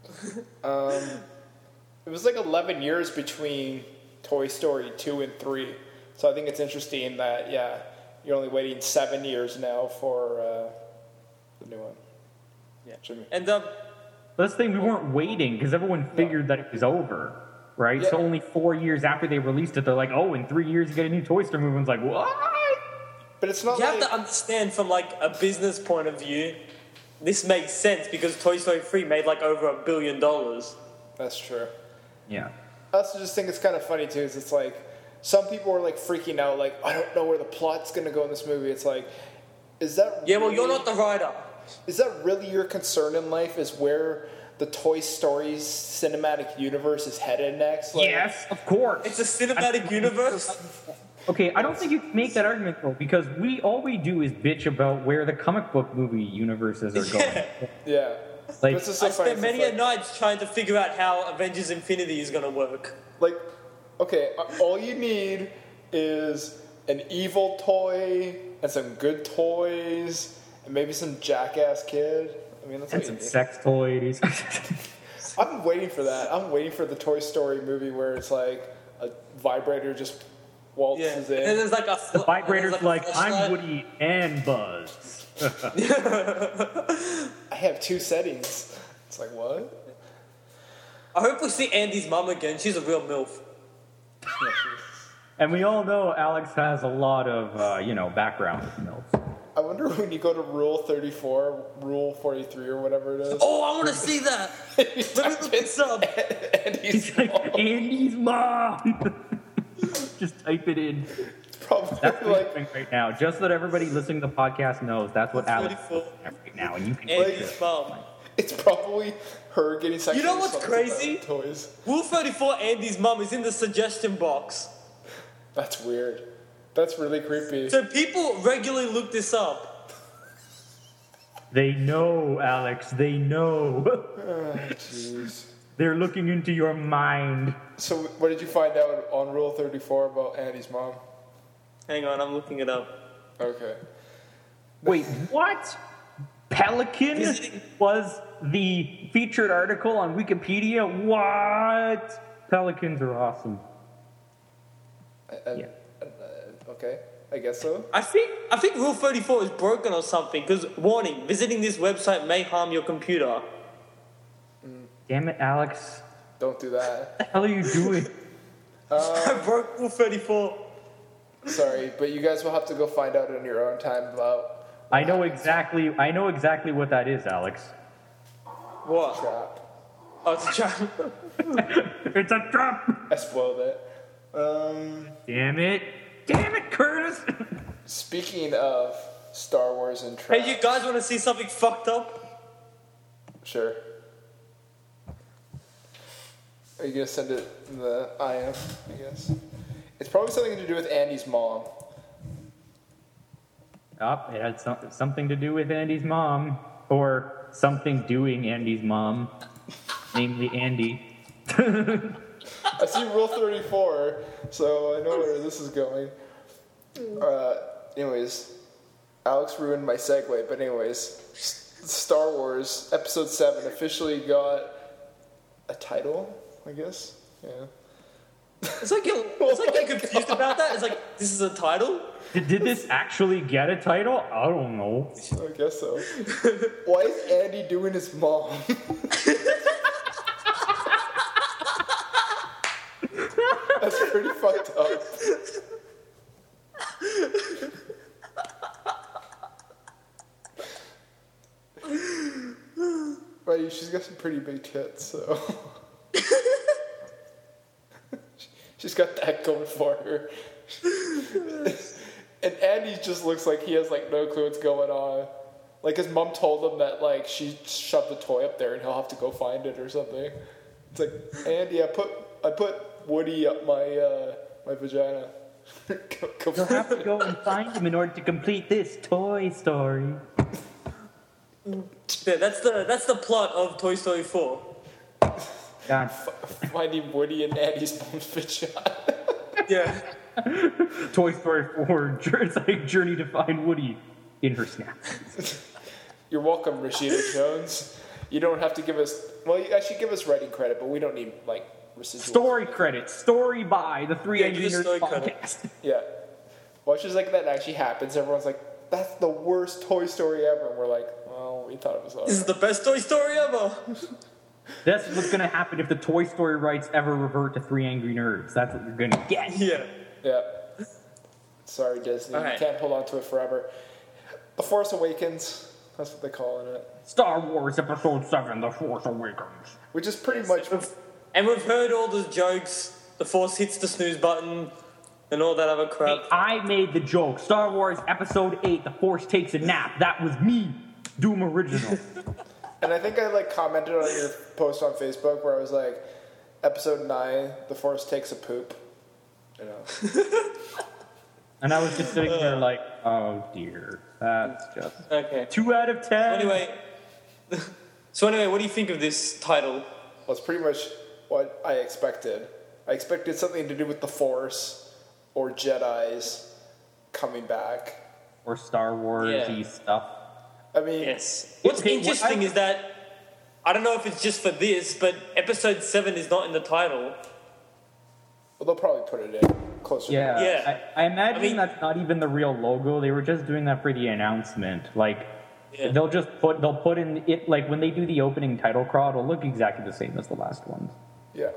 It was like 11 years between Toy Story 2 and 3. So I think it's interesting that, you're only waiting 7 years now for the new one. Yeah. Jimmy. And This thing, we weren't waiting because everyone figured that it was over, right? Yeah. So only 4 years after they released it, they're like, oh, in 3 years you get a new Toy Story movie. Everyone's like, what? But it's not you like... have to understand from like a business point of view, this makes sense because Toy Story 3 made like over $1 billion. That's true. Yeah. I also just think it's kind of funny, too, is it's like, some people are like freaking out, like, I don't know where the plot's going to go in this movie. It's like, is that Yeah, well, you're not the writer. Is that really your concern in life, is where the Toy Story cinematic universe is headed next? Like, Yes, of course. It's a cinematic universe. Okay, I don't think you can make that argument though, because all we do is bitch about where the comic book movie universes are going. Yeah. Like, This is so I funny. spent many a nights trying to figure out how Avengers Infinity is going to work. Like, okay, all you need is an evil toy and some good toys and maybe some jackass kid. I mean, that's and what you some need. sex toys. I'm waiting for that. I'm waiting for the Toy Story movie where it's like a vibrator just waltzes And in. there's like a The vibrator's there's like, a I'm flashlight. Woody and Buzz. I have 2 settings. It's like, what? I hope we see Andy's mum again. She's a real MILF. And we all know Alex has a lot of, background with MILFs. I wonder when you go to Rule 34, Rule 43 or whatever it is. Oh, I want to see that. Let me look this up. And He's like, Andy's mom! Just type it in. probably That's what like he's doing right now. Just so that everybody listening to the podcast knows, that's what Alex is 34. doing right now. And you can Andy's mum. it's probably her getting sexually You know what's assaulted by crazy? toys. Rule 34, Andy's mum is in the suggestion box. That's weird. That's really creepy. So people regularly look this up. They know, Alex. They know. Jeez. They're looking into your mind. So what did you find out on Rule 34 about Andy's mom? Hang on, I'm looking it up. Okay. Wait, what? Pelican was the featured article on Wikipedia? What? Pelicans are awesome. Yeah. Okay, I guess so. I think Rule 34 is broken or something. Because warning: visiting this website may harm your computer. Damn it, Alex. Don't do that. What the hell are you doing? I broke Rule 34. Sorry, but you guys will have to go find out in your own time about I know exactly what that is, Alex. What? trap. Oh, it's a trap. It's a trap! I spoiled it. Damn it, Curtis! Speaking of Star Wars and traps. Hey, you guys want to see something fucked up? Sure. Are you gonna send it in the IM, I guess? It's probably something to do with Andy's mom. It had something to do with Andy's mom, or something doing Andy's mom, namely Andy. I see Rule 34, so I know where this is going. Anyways, Alex ruined my segue, but anyways, Star Wars Episode 7 officially got a title, I guess? Yeah. It's like you're confused about that. It's like, this is a title? Did this actually get a title? I don't know. I guess so. Why is Andy doing his mom? That's pretty fucked up. Right, she's got some pretty big tits, so... She's got that going for her. And Andy just looks like he has like no clue what's going on. Like his mom told him that like she shoved a toy up there and he'll have to go find it or something. It's like, Andy, I put Woody up my my vagina. You'll have to go and find him in order to complete this Toy Story. Yeah, that's the plot of Toy Story 4. God. Finding Woody in Andy's mom's vagina. Yeah. Toy Story 4, it's like Journey to Find Woody in her snap. You're welcome, Rashida Jones. You don't have to give us... Well, you actually give us writing credit, but we don't need, like, residuals. Story credits. Story by the Three Angry Nerds podcast. Yeah. Watches like that actually happens. Everyone's like, that's the worst Toy Story ever. And we're like, well, we thought it was This is the best Toy Story ever. That's what's going to happen if the Toy Story rights ever revert to Three Angry Nerds. That's what you're going to get. Yeah. Yeah. Sorry, Disney. All right. You can't hold on to it forever. The Force Awakens. That's what they're calling it. Star Wars Episode 7, The Force Awakens. Which is pretty much... And we've heard all the jokes. The Force hits the snooze button and all that other crap. Hey, I made the joke. Star Wars Episode 8, The Force takes a nap. That was me. Doom original. And I think I like commented on your post on Facebook where I was like, Episode 9, The Force takes a poop. You know. And I was just sitting there like, oh dear. That's just... Okay. 2 out of 10. Anyway, what do you think of this title? Well, it's pretty much what I expected. I expected something to do with the Force or Jedis coming back. Or Star Wars-y stuff. I mean... Yes. What's interesting is that, I don't know if it's just for this, but Episode 7 is not in the title. Well, they'll probably put it in closer. Yeah. Yeah. I imagine that's not even the real logo. They were just doing that for the announcement. Like, Yeah. they'll put in it, like, when they do the opening title crawl, it'll look exactly the same as the last ones. Yeah.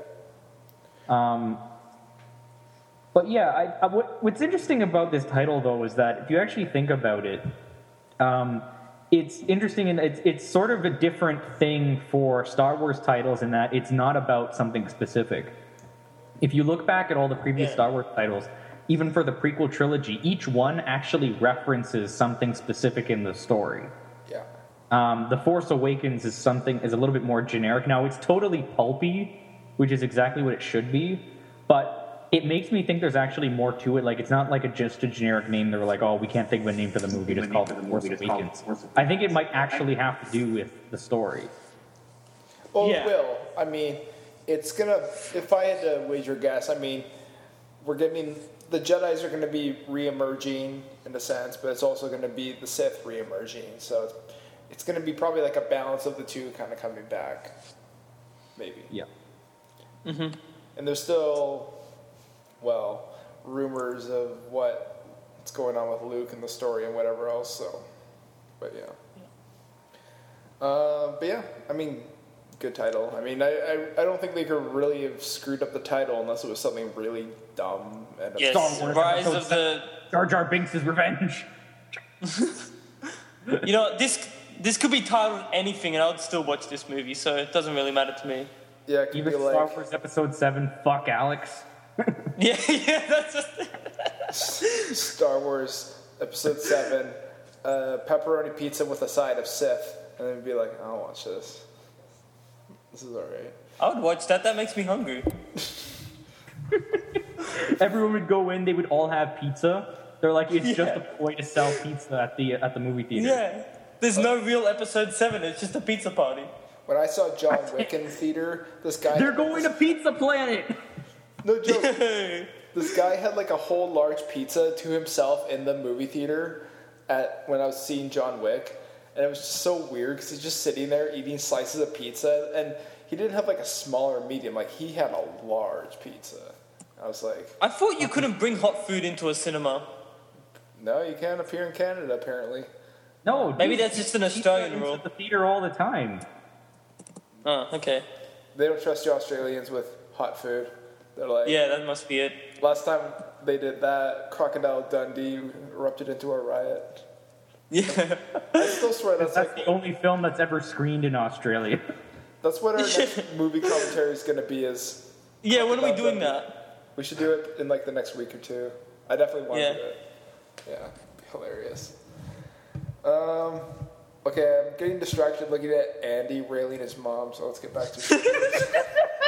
But yeah, what's interesting about this title, though, is that if you actually think about it, it's interesting and it's sort of a different thing for Star Wars titles in that it's not about something specific. If you look back at all the previous Star Wars titles, even for the prequel trilogy, each one actually references something specific in the story. Yeah. The Force Awakens is a little bit more generic. Now, it's totally pulpy, which is exactly what it should be, but it makes me think there's actually more to it. Like, it's not like just a generic name. They were like, oh, we can't think of a name for the movie. Just call it The Force Awakens. I think it might actually have to do with the story. Well, Yeah. it will. I mean, it's gonna... If I had to wager guess, I mean, we're getting the Jedi's are going to be re-emerging in a sense, but it's also going to be the Sith re-emerging. So it's going to be probably like a balance of the two kind of coming back, maybe. Yeah. Mm-hmm. And there's still, well, rumors of what's going on with Luke and the story and whatever else. So, but yeah. But yeah, I mean, good title. I mean, I don't think they could really have screwed up the title unless it was something really dumb. And Yes, Star Wars Rise episode of the... Jar Jar Binks' Revenge. You know, this could be titled anything and I would still watch this movie, so it doesn't really matter to me. yeah, it could Even be Star like Wars Episode 7, fuck Alex. Yeah, that's just... Star Wars Episode 7, pepperoni pizza with a side of Sith. And then be like, I'll watch this. This is alright. I would watch that. That makes me hungry. Everyone would go in, they would all have pizza. They're like, it's just Yeah. a ploy to sell pizza at the movie theater. Yeah. There's no real episode 7. It's just a pizza party. When I saw John Wick in theater, this guy... They're going to Pizza Planet! No joke. This guy had like a whole large pizza to himself in the movie theater when I was seeing John Wick. And it was just so weird because he's just sitting there eating slices of pizza. And he didn't have like a small or medium. Like he had a large pizza. I was like... I thought you couldn't bring hot food into a cinema. No, you can't up here in Canada apparently. No, Maybe dude, that's just an pizza Australian into rule. the theater all the time. Oh, okay. They don't trust you Australians with hot food. They're like... Yeah, that must be it. Last time they did that, Crocodile Dundee erupted into a riot. Yeah. I still swear That's the only film that's ever screened in Australia. that's what our next movie commentary is going to be. Is Yeah, when are we Crocodile doing Dundee. that? We should do it in like the next week or two. I definitely want Yeah. to do it. Yeah, it'd be hilarious. Okay, I'm getting distracted looking at Andy railing his mom, so let's get back to it.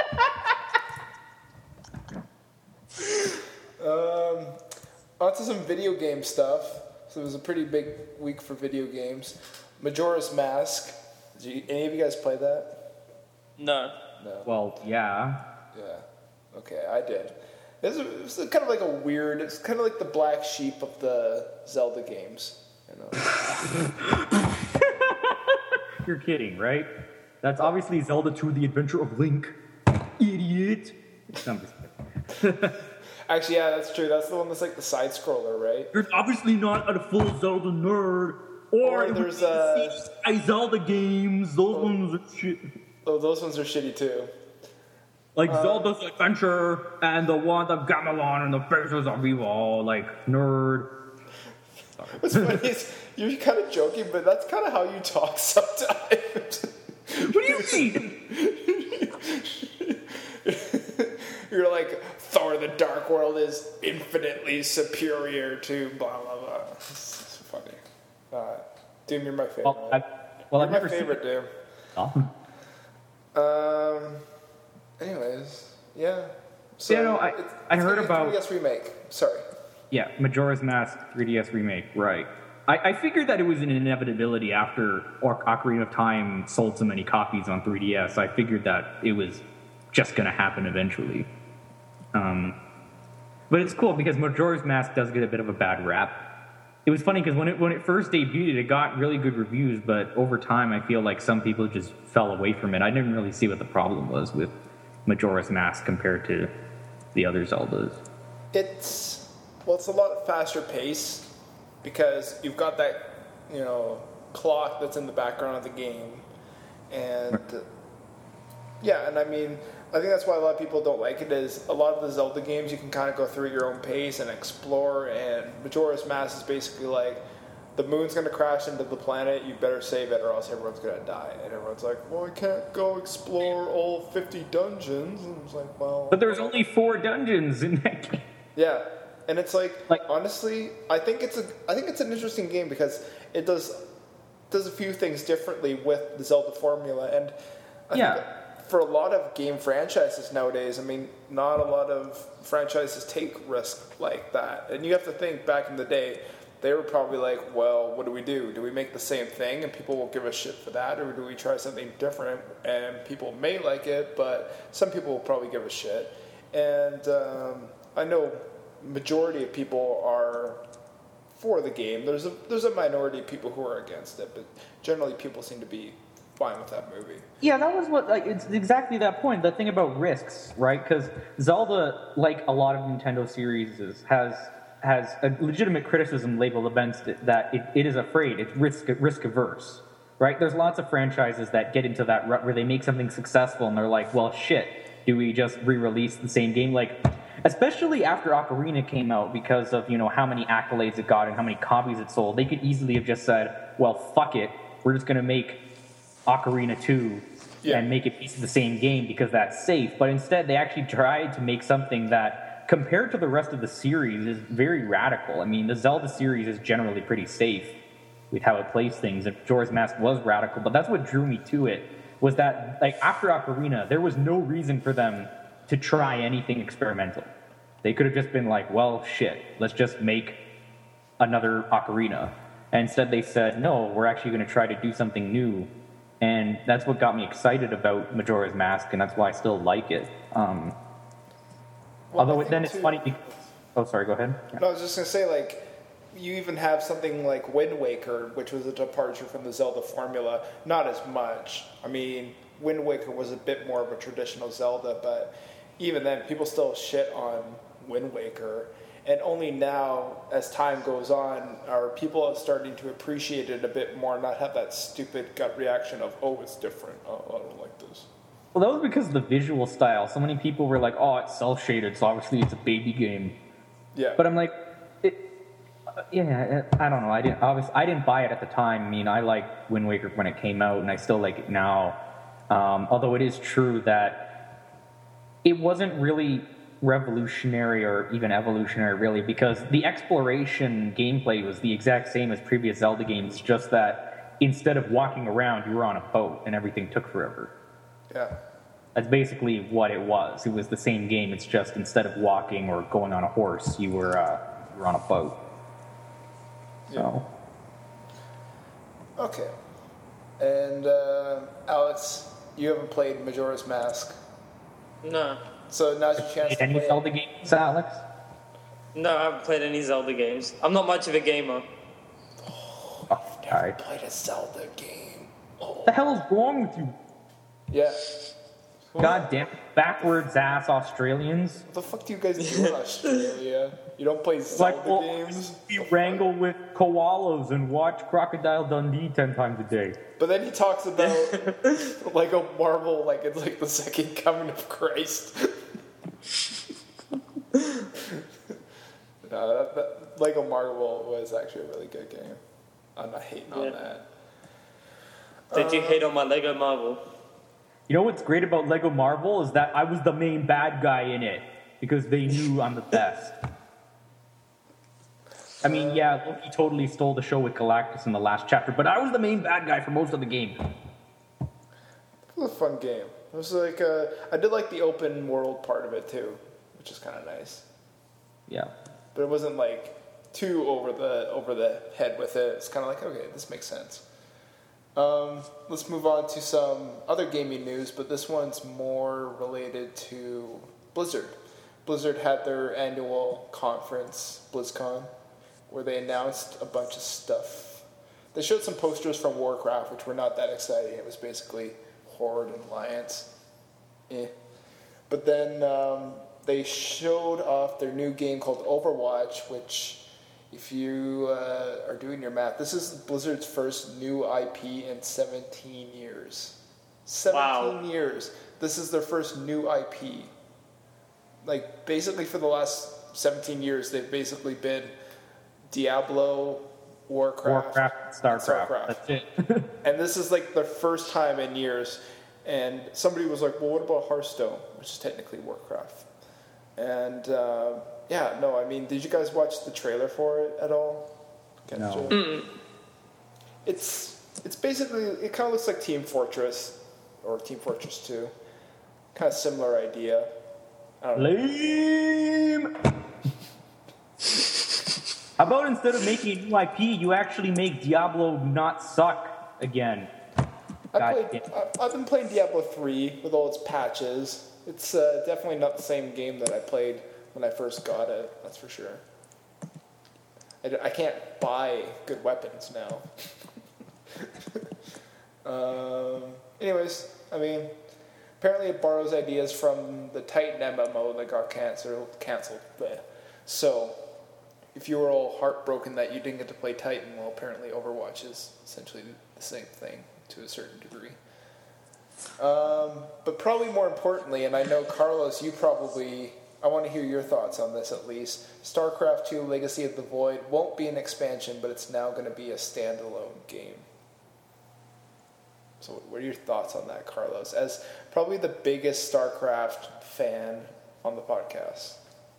On to some video game stuff. So it was a pretty big week for video games. Majora's Mask. Did any of you guys play that? No. No. Well, yeah. Yeah. Okay, I did. It was kind of like a weird. It's kind of like the black sheep of the Zelda games. You know. You're kidding, right? That's obviously Zelda 2: The Adventure of Link. Idiot. No, I'm just kidding. Actually, yeah, that's true. That's the one that's like the side scroller, right? You're obviously not a full Zelda nerd. Or there's Zelda games. Those ones are shit. Oh, those ones are shitty too. Like Zelda's Adventure and the one of Gamelon and the Faces of Evil. Like, nerd. What's funny is you're kind of joking, but that's kind of how you talk sometimes. What do you mean? You're like, Thor the Dark World is infinitely superior to blah, blah, blah. It's funny. Doom, you're my favorite. Well, You're I've my never favorite, seen Doom. Oh. Anyways, yeah. So Yeah, no, I heard about... 3DS remake. Sorry. Yeah, Majora's Mask 3DS remake, right. I figured that it was an inevitability after Ocarina of Time sold so many copies on 3DS. I figured that it was just going to happen eventually. But it's cool because Majora's Mask does get a bit of a bad rap. It was funny because when it first debuted, it got really good reviews, but over time I feel like some people just fell away from it. I didn't really see what the problem was with Majora's Mask compared to the other Zeldas. It's a lot faster pace because you've got that, clock that's in the background of the game. And yeah, and I mean, I think that's why a lot of people don't like it is a lot of the Zelda games you can kind of go through at your own pace and explore, and Majora's Mask is basically like the moon's going to crash into the planet, you better save it or else everyone's going to die. And everyone's like, well, I can't go explore all 50 dungeons. And it's like, well... But there's only 4 dungeons in that game. Yeah, and it's like honestly, I think it's an interesting game because it does a few things differently with the Zelda formula, and I think for a lot of game franchises nowadays, I mean, not a lot of franchises take risks like that, and you have to think back in the day, they were probably like, well, what do we do? Do we make the same thing and people will give us shit for that, or do we try something different and people may like it, but some people will probably give us shit, and I know majority of people are for the game. There's a minority of people who are against it, but generally people seem to be fine with that movie. Yeah, that was what, like, it's exactly that point. The thing about risks, right? Because Zelda, like a lot of Nintendo series, has a legitimate criticism labeled against it that it is afraid, it's risk averse, right? There's lots of franchises that get into that rut where they make something successful and they're like, well, shit, do we just re-release the same game? Like, especially after Ocarina came out, because of, you know, how many accolades it got and how many copies it sold, they could easily have just said, well, fuck it, we're just going to make Ocarina 2 and make it piece of the same game because that's safe. But instead, they actually tried to make something that, compared to the rest of the series, is very radical. I mean, the Zelda series is generally pretty safe with how it plays things, and Majora's Mask was radical, but that's what drew me to it, was that, like, after Ocarina, there was no reason for them to try anything experimental. They could have just been like, well, shit, let's just make another Ocarina. And instead they said, no, we're actually going to try to do something new. And that's what got me excited about Majora's Mask, and that's why I still like it. Although then it's funny because... Oh, sorry, go ahead. Yeah. No, I was just going to say, like, you even have something like Wind Waker, which was a departure from the Zelda formula. Not as much. I mean, Wind Waker was a bit more of a traditional Zelda, but even then, people still shit on Wind Waker. And only now, as time goes on, are people starting to appreciate it a bit more and not have that stupid gut reaction of, oh, it's different. Oh, I don't like this. Well, that was because of the visual style. So many people were like, oh, it's cel-shaded, so obviously it's a baby game. Yeah. But I'm like, I don't know. I didn't buy it at the time. I mean, I liked Wind Waker when it came out, and I still like it now. Although it is true that it wasn't really revolutionary or even evolutionary, really, because the exploration gameplay was the exact same as previous Zelda games, just that instead of walking around, you were on a boat and everything took forever. Yeah. That's basically what it was. It was the same game. It's just instead of walking or going on a horse, you were on a boat. So. Okay. And Alex, you haven't played Majora's Mask. No. So now's your chance to play. Any Zelda games, Alex? No, I haven't played any Zelda games. I'm not much of a gamer. Oh, Never played a Zelda game. Oh. What the hell is wrong with you? Yeah. God damn backwards ass Australians. What the fuck do you guys do in Australia? You don't play Zelda games? We wrangle with koalas and watch Crocodile Dundee 10 times a day. But then he talks about Lego Marvel like it's like the second coming of Christ. No, that Lego Marvel was actually a really good game. I'm not hating on that. Did you hate on my Lego Marvel? You know what's great about Lego Marvel is that I was the main bad guy in it because they knew I'm the best. I mean, yeah, Loki totally stole the show with Galactus in the last chapter, but I was the main bad guy for most of the game. It was a fun game. It was like I did like the open world part of it too, which is kind of nice. Yeah. But it wasn't like too over the head with it. It's kind of like, okay, this makes sense. Let's move on to some other gaming news, but this one's more related to Blizzard. Blizzard had their annual conference, BlizzCon, where they announced a bunch of stuff. They showed some posters from Warcraft, which were not that exciting. It was basically Horde and Alliance. But then they showed off their new game called Overwatch, which, if you are doing your math, this is Blizzard's first new IP in 17 years. 17 years. This is their first new IP. Like, basically for the last 17 years, they've basically been Diablo, Warcraft, StarCraft. That's it. And this is like their first time in years. And somebody was like, well, what about Hearthstone, which is technically Warcraft? And I mean, did you guys watch the trailer for it at all? No. It's basically, it kind of looks like Team Fortress or Team Fortress 2. Kind of similar idea. I don't know. Lame. How about instead of making a new IP, you actually make Diablo not suck again? I've been playing Diablo 3 with all its patches. It's definitely not the same game that I played when I first got it. That's for sure. I can't buy good weapons now. Anyways, I mean, apparently it borrows ideas from the Titan MMO that got canceled. So, if you were all heartbroken that you didn't get to play Titan, well, apparently Overwatch is essentially the same thing to a certain degree. But probably more importantly, and I know, Carlos, I want to hear your thoughts on this at least. StarCraft II Legacy of the Void won't be an expansion, but it's now going to be a standalone game. So what are your thoughts on that, Carlos, as probably the biggest StarCraft fan on the podcast?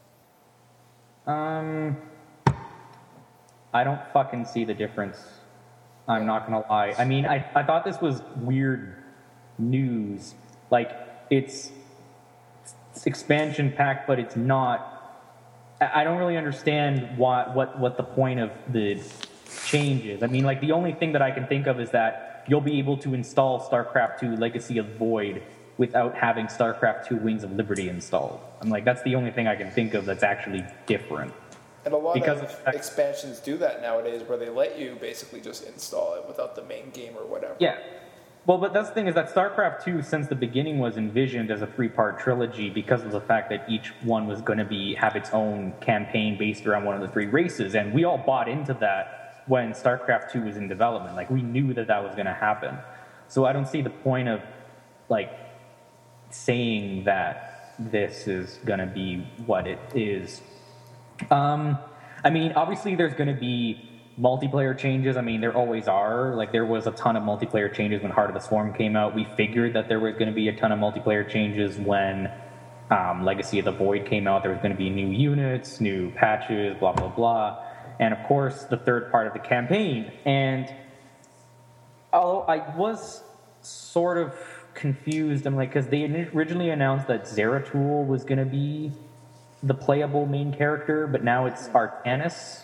I don't fucking see the difference. I'm not going to lie. I mean, I thought this was weird news. Like, it's expansion pack, but it's not. I don't really understand what the point of the change is. I mean, like, the only thing that I can think of is that you'll be able to install StarCraft II Legacy of Void without having StarCraft II Wings of Liberty installed. I'm like, that's the only thing I can think of that's actually different. And a lot of expansions do that nowadays, where they let you basically just install it without the main game or whatever. Yeah. Well, but that's the thing, is that StarCraft II, since the beginning, was envisioned as a 3-part trilogy because of the fact that each one was going to have its own campaign based around one of the 3 races, and we all bought into that when StarCraft II was in development. Like, we knew that was going to happen. So I don't see the point of, like, saying that this is going to be what it is. I mean, obviously there's going to be multiplayer changes. I mean, there always are. Like, there was a ton of multiplayer changes when Heart of the Swarm came out. We figured that there was going to be a ton of multiplayer changes when Legacy of the Void came out. There was going to be new units, new patches, blah, blah, blah. And, of course, the third part of the campaign. And although I was sort of confused, I'm like, because they originally announced that Zeratul was going to be the playable main character, but now it's Artanis,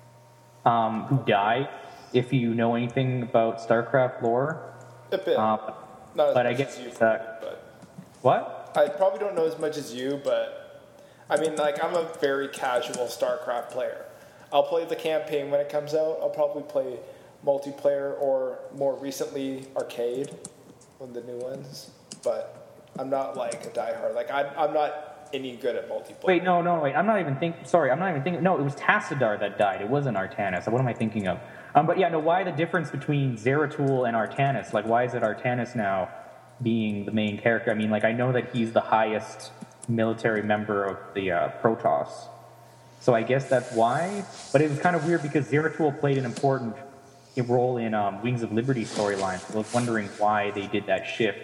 who died, if you know anything about StarCraft lore. A bit. Not as but much I guess as you, What? I probably don't know as much as you, but I mean, like, I'm a very casual StarCraft player. I'll play the campaign when it comes out. I'll probably play multiplayer or, more recently, arcade, one of the new ones. But I'm not like a diehard. Like, I'm not any good at multiplayer. Wait. I'm not even thinking. No, it was Tassadar that died. It wasn't Artanis. What am I thinking of? But yeah, no. Why the difference between Zeratul and Artanis? Like, why is it Artanis now being the main character? I mean, like, I know that he's the highest military member of the Protoss. So I guess that's why. But it was kind of weird because Zeratul played an important role in Wings of Liberty storyline. So I was wondering why they did that shift.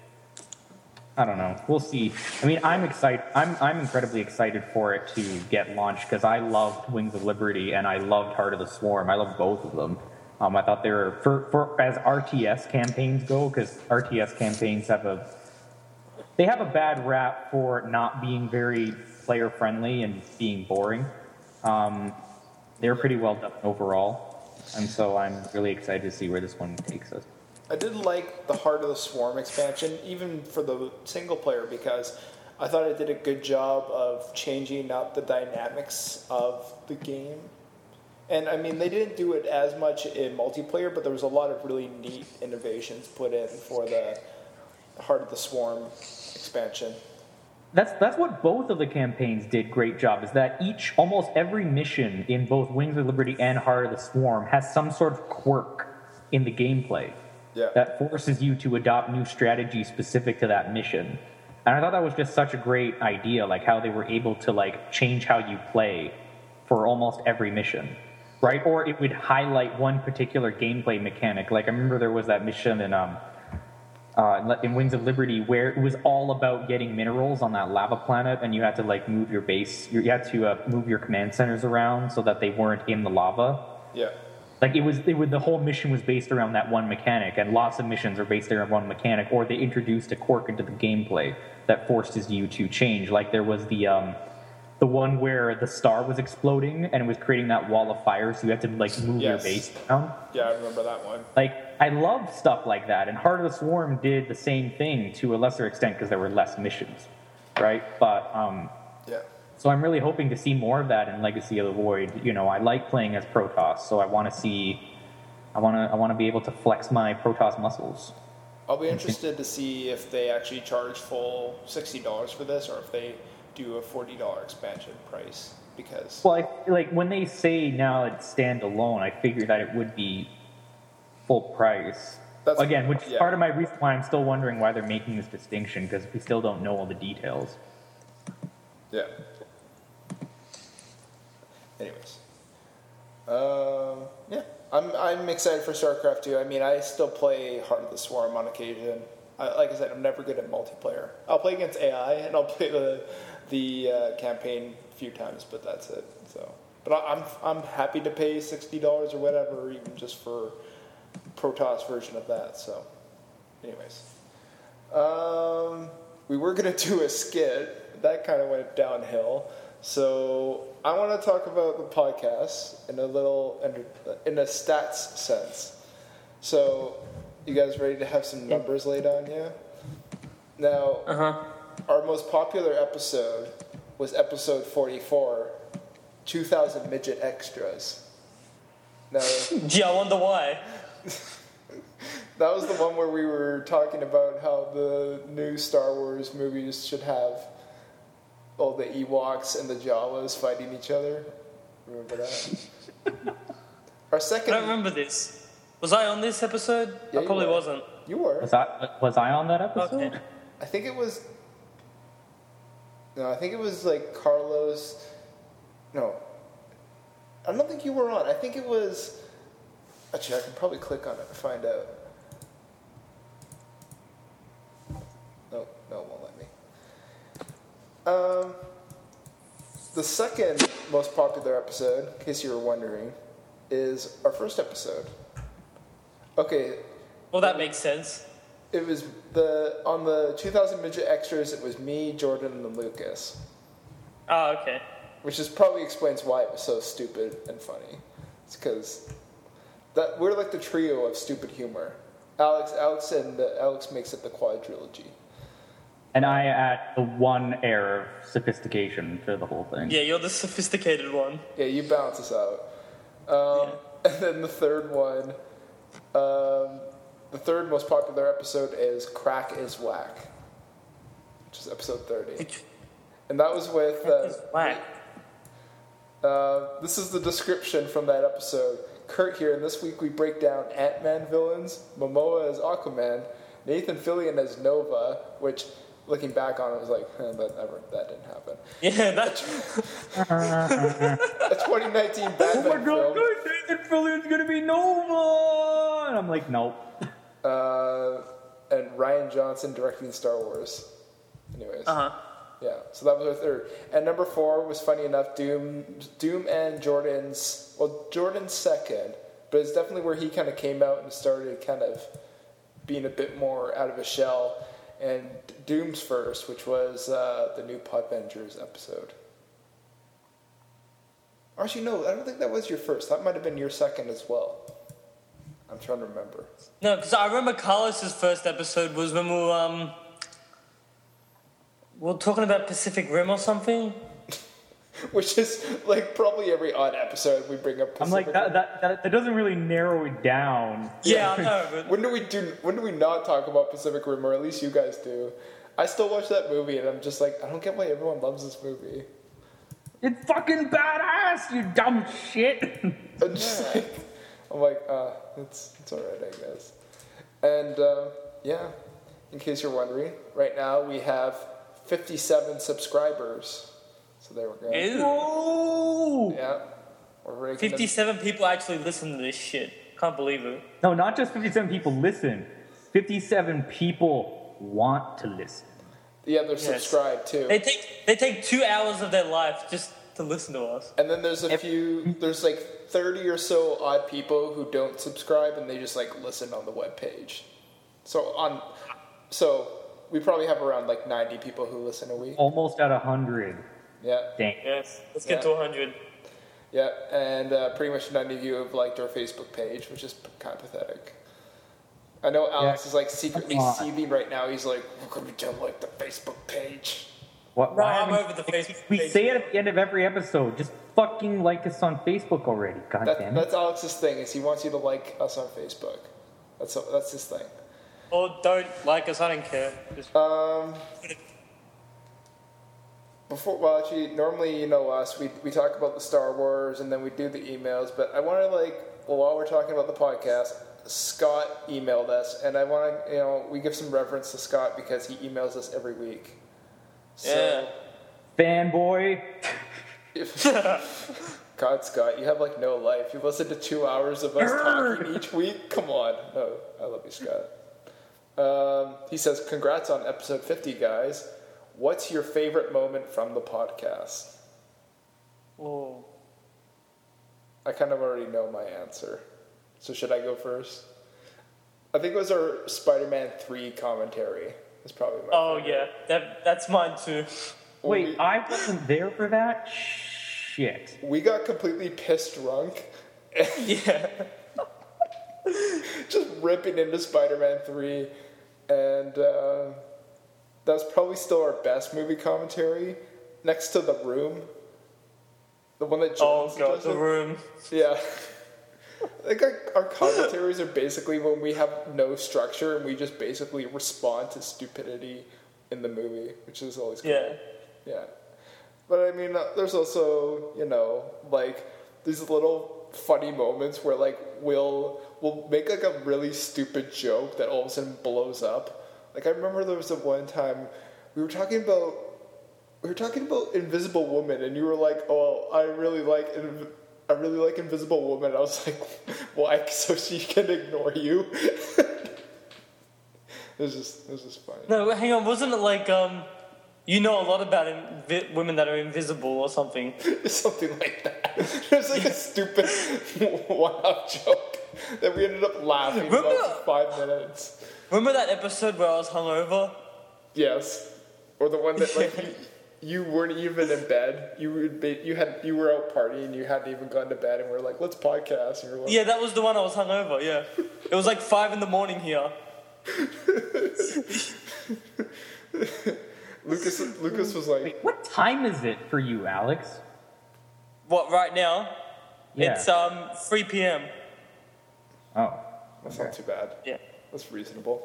I don't know. We'll see. I mean, I'm excited. I'm incredibly excited for it to get launched because I loved Wings of Liberty and I loved Heart of the Swarm. I loved both of them. I thought they were for as RTS campaigns go, because RTS campaigns have a bad rap for not being very player friendly and being boring. They're pretty well done overall, and so I'm really excited to see where this one takes us. I did like the Heart of the Swarm expansion, even for the single player, because I thought it did a good job of changing up the dynamics of the game. And I mean, they didn't do it as much in multiplayer, but there was a lot of really neat innovations put in for the Heart of the Swarm expansion. That's what both of the campaigns did great job, is that almost every mission in both Wings of Liberty and Heart of the Swarm has some sort of quirk in the gameplay. Yeah. That forces you to adopt new strategies specific to that mission. And I thought that was just such a great idea, like how they were able to like change how you play for almost every mission, right? Or it would highlight one particular gameplay mechanic. Like I remember there was that mission in Wings of Liberty where it was all about getting minerals on that lava planet, and you had to like move your base, you had to move your command centers around so that they weren't in the lava. Yeah. Like the whole mission was based around that one mechanic, and lots of missions are based around one mechanic, or they introduced a quirk into the gameplay that forces you to change. Like there was the one where the star was exploding and it was creating that wall of fire, so you had to like move your base down. Yeah, I remember that one. Like I love stuff like that, and Heart of the Swarm did the same thing to a lesser extent because there were less missions, right? But yeah. So I'm really hoping to see more of that in Legacy of the Void. You know, I like playing as Protoss, so I want to be able to flex my Protoss muscles. I'll be interested to see if they actually charge full $60 for this, or if they do a $40 expansion price. Because like when they say now it's standalone, I figured that it would be full price. Which is part of my reason why I'm still wondering why they're making this distinction, because we still don't know all the details. Yeah. Anyways, yeah, I'm excited for StarCraft 2. I mean, I still play Heart of the Swarm on occasion. Like I said, I'm never good at multiplayer. I'll play against AI, and I'll play the campaign a few times, but that's it. So, but I'm happy to pay $60 or whatever, or even just for Protoss version of that. So, anyways, we were gonna do a skit. That kind of went downhill. So I want to talk about the podcast in a stats sense. So you guys ready to have some numbers laid on you? Now, our most popular episode was episode 44, 2,000 midget extras. Now, gee, I wonder why. That was the one where we were talking about how the new Star Wars movies should have all the Ewoks and the Jawas fighting each other. Remember that? Our second. I don't remember this. Was I on this episode? Yeah, I probably you were. wasn't. You were. Was I on that episode? Okay. I think it was. No, I think it was like Carlos. No. I don't think you were on. I think it was. Actually, I can probably click on it to find out. No, it won't let me. The second most popular episode, in case you were wondering, is our first episode. Okay. Well, that makes sense. It was on the 2,000 midget extras. It was me, Jordan, and Lucas. Oh, okay. Which probably explains why it was so stupid and funny. It's because we're like the trio of stupid humor. Alex makes it the quadrilogy. And I add the one air of sophistication to the whole thing. Yeah, you're the sophisticated one. Yeah, you balance us out. And then the third one, the third most popular episode is Crack is Whack, which is episode 30. And that was with... Whack. This is the description from that episode. Kurt here, and this week we break down Ant-Man villains, Momoa as Aquaman, Nathan Fillion as Nova, which... Looking back on it, was like, that didn't happen. Yeah, that's... A 2019 Batman film. Oh my god, Nathan Fillion's gonna be Nova! And I'm like, nope. And Rian Johnson directing Star Wars. Anyways. Yeah, so that was our third. And number 4 was, funny enough, Doom and Jordan's... Well, Jordan's second, but it's definitely where he kind of came out and started kind of being a bit more out of his shell. And Doom's first, which was the new Podvengers episode. Actually, no, I don't think that was your first. That might have been your second as well. I'm trying to remember. No, because I remember Carlos's first episode was when we were talking about Pacific Rim or something. Which is like probably every odd episode we bring up Pacific I'm like, that doesn't really narrow it down. Yeah, I know. But... When do we not talk about Pacific Rim, or at least you guys do? I still watch that movie, and I'm just like, I don't get why everyone loves this movie. It's fucking badass, you dumb shit. I'm like, it's alright, I guess. And yeah, in case you're wondering, right now we have 57 subscribers. So there we go. Ew. Yeah. We're 57 people actually listen to this shit. Can't believe it. No, not just 57 people listen. 57 people want to listen. Yeah, they're subscribed too. They take 2 hours of their life just to listen to us. And then there's there's like 30 or so odd people who don't subscribe and they just like listen on the webpage. So we probably have around like 90 people who listen a week. Almost at 100. Yeah. Dang. Yes. Let's get to 100. Yeah, and pretty much none of you have liked our Facebook page, which is kind of pathetic. I know Alex is like secretly seething right now. He's like, "We're going to like the Facebook page." What, No, why I'm are over the Facebook We page. say it at the end of every episode. Just fucking like us on Facebook already. God damn it. That's Alex's thing, is he wants you to like us on Facebook. That's his thing. Or don't like us, I don't care. Just Actually, normally, you know us, we talk about the Star Wars and then we do the emails, but I want to, while we're talking about the podcast, Scott emailed us, and I want to, we give some reference to Scott because he emails us every week. So, Fanboy. God, Scott, you have, no life. You listen to 2 hours of us talking each week? Come on. No, I love you, Scott. He says, congrats on episode 50, guys. What's your favorite moment from the podcast? Oh. I kind of already know my answer. So should I go first? I think it was our Spider-Man 3 commentary. It's probably my favorite. Yeah, that's mine too. Wait, I wasn't there for that? Shit. We got completely pissed drunk. Yeah. Just ripping into Spider-Man 3. And that's probably still our best movie commentary. Next to The Room. The one that Jones does The it. Room. Yeah. I think our commentaries are basically when we have no structure and we just basically respond to stupidity in the movie, which is always cool. Yeah. Yeah. But I mean, there's also, these little funny moments where, we'll make, a really stupid joke that all of a sudden blows up. I remember there was one time we were talking about Invisible Woman, and you were like, "Oh, I really like Invisible Woman." I was like, "Why? So she can ignore you?" It was just funny. No, hang on, wasn't it you know a lot about women that are invisible or something? Something like that. There's a stupid one-off joke that we ended up laughing about for 5 minutes. Remember that episode where I was hungover? Yes, or the one that you weren't even in bed. You were out partying. You hadn't even gone to bed, and we're like, "Let's podcast." And you're like, Yeah, that was the one I was hungover. Yeah, it was 5 a.m. here. Lucas was like, Wait, what time is it for you, Alex? What right now? Yeah. It's 3 p.m. Oh. "That's not too bad. Yeah. That's reasonable."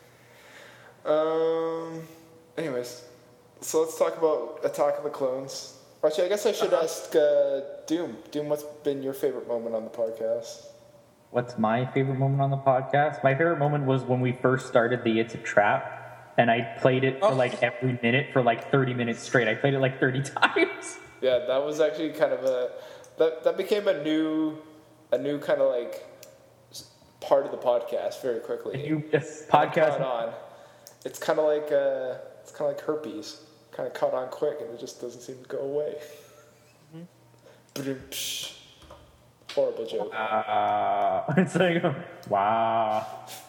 Anyways, so let's talk about Attack of the Clones. Actually, I guess I should ask Doom. Doom, what's been your favorite moment on the podcast? What's my favorite moment on the podcast? My favorite moment was when we first started the It's a Trap, and I played it for every minute for 30 minutes straight. I played it 30 times. Yeah, that was actually kind of that became a new kind of part of the podcast very quickly. Podcast. Caught on. It's kind of like herpes. Kind of caught on quick, and it just doesn't seem to go away. Mm-hmm. Horrible joke. It's wow.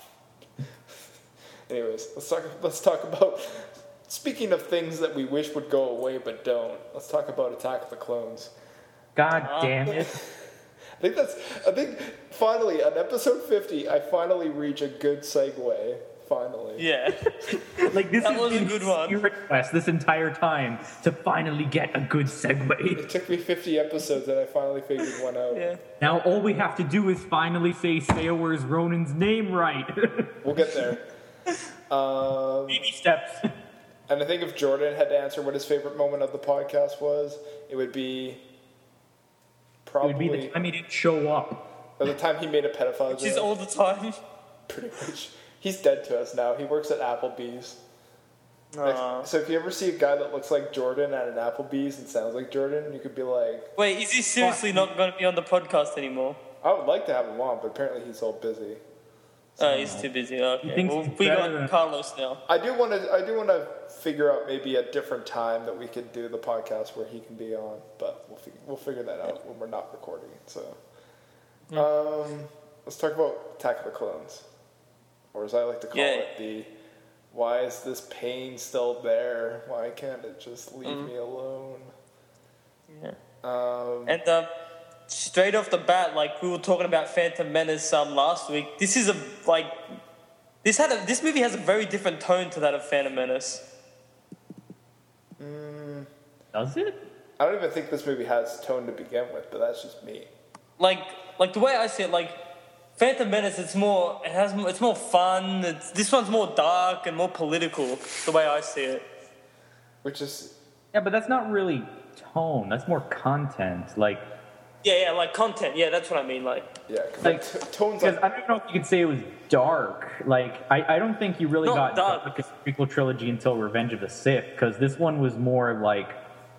Anyways, let's talk about. Speaking of things that we wish would go away but don't, let's talk about Attack of the Clones. God damn it. I think finally on episode 50, I finally reach a good segue. Finally. Yeah. This That was a good one. Your request this entire time to finally get a good segue. It took me 50 episodes and I finally figured one out. Yeah. Now all we have to do is finally say Saoirse Ronan's name right. We'll get there. Baby steps. And I think if Jordan had to answer what his favorite moment of the podcast was, it would be probably... It would be the time he didn't show up. Or the time he made a pedophile Which is joke. all the time. Pretty much. He's dead to us now. He works at Applebee's. So if you ever see a guy that looks like Jordan at an Applebee's and sounds like Jordan, you could be like... Wait, is he seriously not going to be on the podcast anymore? I would like to have him on, but apparently he's all busy. Oh, he's too busy. Okay. thinks Well, he's we better got than- Carlos now. I do want to figure out maybe a different time that we could do the podcast where he can be on, but we'll figure that out when we're not recording. So, let's talk about Attack of the Clones, or as I like to call it, why is this pain still there? Why can't it just leave me alone? Yeah. And straight off the bat, we were talking about Phantom Menace last week. This is this movie has a very different tone to that of Phantom Menace. Does it? I don't even think this movie has tone to begin with, but that's just me. Like the way I see it, like Phantom Menace, it's more fun. This one's more dark and more political. The way I see it. Which is Yeah, but that's not really tone. That's more content. Like, Yeah, like content. Yeah, that's what I mean. Like, yeah, because like tone's because like, I don't know if you could say it was dark. Like, I don't think you really Not got dark. like a prequel trilogy until Revenge of the Sith, because this one was more like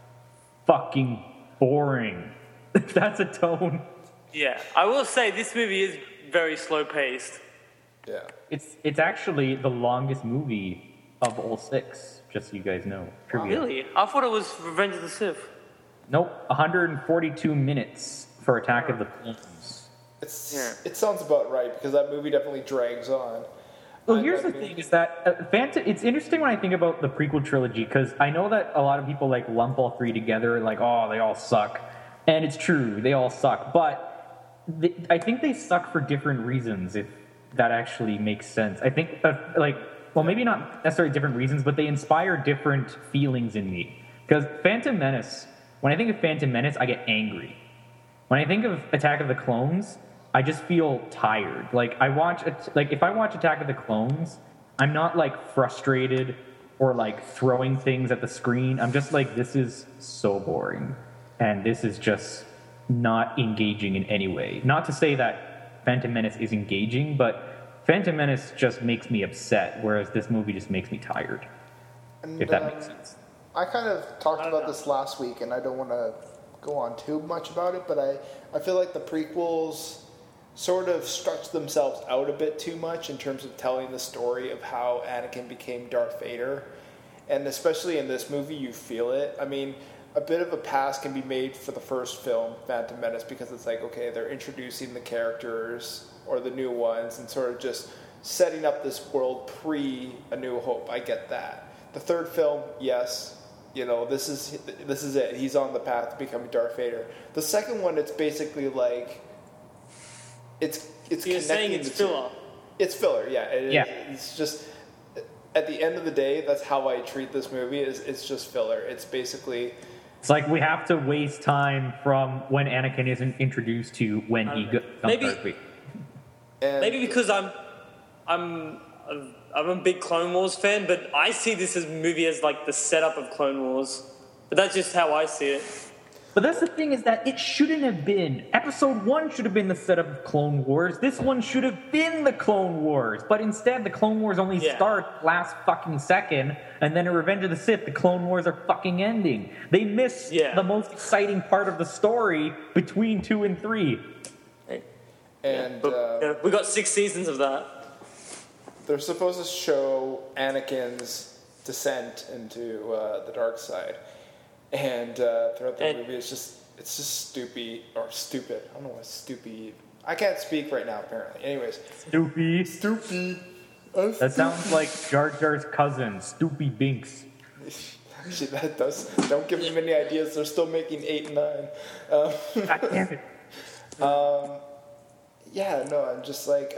fucking boring. If that's a tone. yeah, I will say this movie is very slow paced. yeah. It's actually the longest movie of all six, just so you guys know. Trivia. Really? I thought it was Revenge of the Sith. Nope, 142 minutes for Attack of the Clones. It sounds about right because that movie definitely drags on. Well, here's the thing: is that it's interesting when I think about the prequel trilogy, because I know that a lot of people like lump all three together, like, oh, they all suck, and it's true, they all suck. But I think they suck for different reasons. If that actually makes sense, I think well, maybe not necessarily different reasons, but they inspire different feelings in me. Because Phantom Menace, when I think of Phantom Menace, I get angry. When I think of Attack of the Clones, I just feel tired. Like if I watch Attack of the Clones, I'm not like frustrated or like throwing things at the screen. I'm just like, this is so boring, and this is just not engaging in any way. Not to say that Phantom Menace is engaging, but Phantom Menace just makes me upset, whereas this movie just makes me tired. And, If that makes sense. I kind of talked about this last week, and I don't want to go on too much about it, but I feel like the prequels sort of stretch themselves out a bit too much in terms of telling the story of how Anakin became Darth Vader. And especially in this movie, you feel it. I mean, a bit of a pass can be made for the first film, Phantom Menace, because it's like, okay, they're introducing the characters or the new ones and sort of just setting up this world pre A New Hope. I get that. The third film, yes, you know, this is it. He's on the path to becoming Darth Vader. The second one, it's basically like it's You're saying it's filler. It's filler, yeah. Yeah. It's just at the end of the day, that's how I treat this movie. It's just filler. It's basically It's like we have to waste time from when Anakin isn't introduced to when he goes. Maybe- Maybe because I'm a big Clone Wars fan, but I see this movie as like the setup of Clone Wars. But that's just how I see it. But that's the thing, is that it shouldn't have been. Episode 1 should have been the setup of Clone Wars. This one should have been the Clone Wars. But instead, the Clone Wars only start last fucking second, and then in Revenge of the Sith, the Clone Wars are fucking ending. They miss the most exciting part of the story between 2 and 3. and But, we got 6 seasons of that. they're supposed to show Anakin's descent into the dark side, and throughout the movie, it's just stupid. I don't know why stupid. I can't speak right now, apparently. Anyways, stupid. That sounds like Jar Jar's cousin, Stoopy Binks. Shit, that does. Don't give them any ideas. They're still making 8 and 9. God damn it. Yeah, no, I'm just like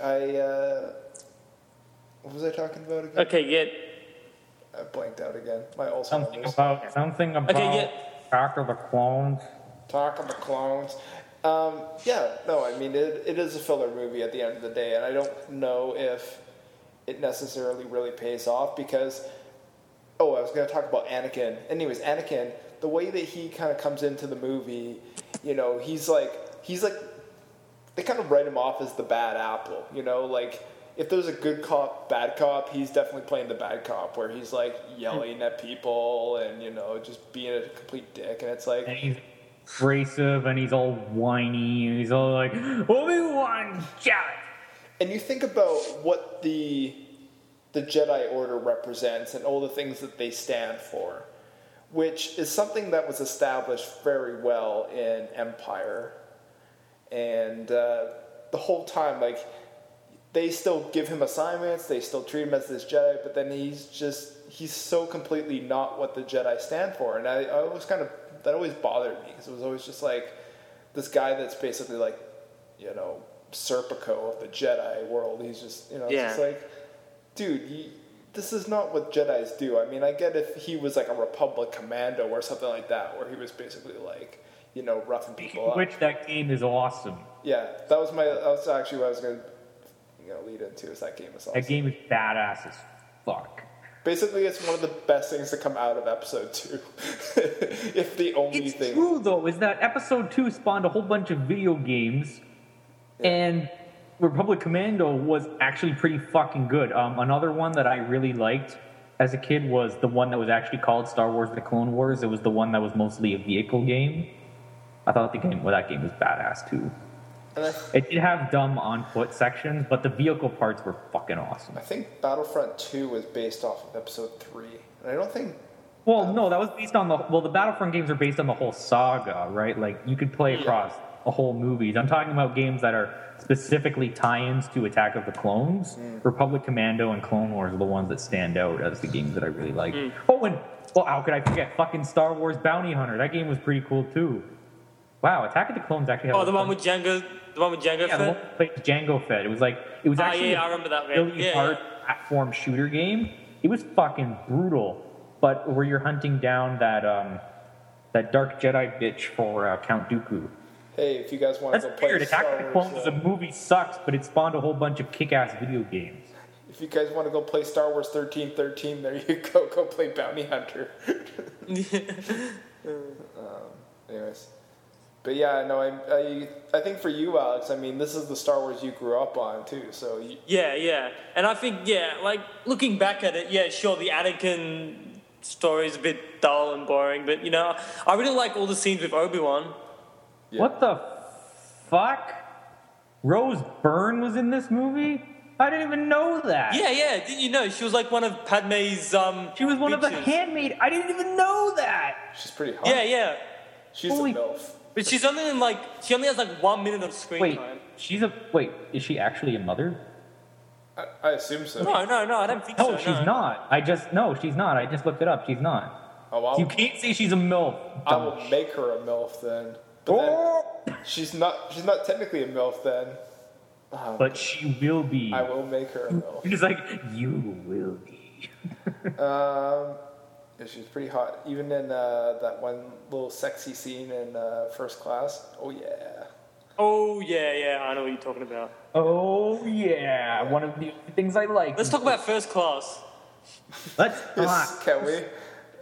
what was I talking about again? Okay, yeah. I blanked out again. My Something Alzheimer's. about Attack of the Clones. Talk of the Clones. Yeah, no, I mean, it is a filler movie at the end of the day, and I don't know if it necessarily really pays off because, I was going to talk about Anakin. Anyways, Anakin, the way that he kind of comes into the movie, you know, he's like, they kind of write him off as the bad apple, you know, like, if there's a good cop, bad cop, he's definitely playing the bad cop, where he's like yelling at people and, you know, just being a complete dick, and it's like, And he's abrasive and he's all whiny and he's all like, Obi-Wan, shout! and you think about what the Jedi Order represents and all the things that they stand for, which is something that was established very well in Empire, and the whole time, like, they still give him assignments, they still treat him as this Jedi, but then he's so completely not what the Jedi stand for. And I always that always bothered me, because it was always just like this guy that's basically like, you know, Serpico of the Jedi world. He's just, you know, it's just like, dude, this is not what Jedis do. I mean, I get if he was like a Republic commando or something like that, where he was basically like, you know, roughing people up. Which that game is awesome. Yeah, that was actually what I was going to lead into, is that game is awesome. That game is badass as fuck. Basically, it's one of the best things to come out of episode 2. If the only It's thing. true, though, is that episode 2 spawned a whole bunch of video games, and Republic Commando was actually pretty fucking good. Another one that I really liked as a kid was the one that was actually called Star Wars The Clone Wars. It was the one that was mostly a vehicle game. I thought that game was badass, too. It did have dumb on-foot sections, but the vehicle parts were fucking awesome. I think Battlefront 2 was based off of episode 3. And I don't think... Well, no, that was based on the Battlefront games are based on the whole saga, right? Like, you could play across a whole movies. I'm talking about games that are specifically tie-ins to Attack of the Clones. Republic Commando and Clone Wars are the ones that stand out as the games that I really like. How could I forget? Fucking Star Wars Bounty Hunter. That game was pretty cool, too. Wow, Attack of the Clones actually had... Oh, the one with Django... The one with Django Yeah, the one Fett? with Django Fett. It was actually I remember that a game. really hard platform shooter game. It was fucking brutal. But where you're hunting down that dark Jedi bitch for Count Dooku. Hey, if you guys want to That's go play weird. Attack Star of the Wars... Clones as a movie sucks, but it spawned a whole bunch of kick-ass video games. If you guys want to go play Star Wars 1313, there you go. Go play Bounty Hunter. Anyways. But yeah, no, I think for you, Alex, I mean, this is the Star Wars you grew up on, too, so... Yeah. And I think, like, looking back at it, sure, the Anakin story is a bit dull and boring, but, you know, I really like all the scenes with Obi-Wan. Yeah. What the fuck? Rose Byrne was in this movie? I didn't even know that. Yeah, didn't you know? She was like one of Padme's, She was one of the bitches. handmaid. I didn't even know that. She's pretty hot. Yeah. She's Holy- a MILF. But she only has like 1 minute of screen time. Is she actually a mother? I assume so. No, I don't think so. No, she's not. She's not. I just looked it up. She's not. Oh, You can't say she's a MILF. I will make her a MILF then. But then she's not technically a MILF then. But she will be. I will make her a MILF. He's like, you will be. Yeah, she's pretty hot. Even in that one little sexy scene in First Class. Oh, yeah. Oh, yeah, I know what you're talking about. Oh, yeah. One of the things I like. Let's talk about First Class. Let's Yes, talk. can we?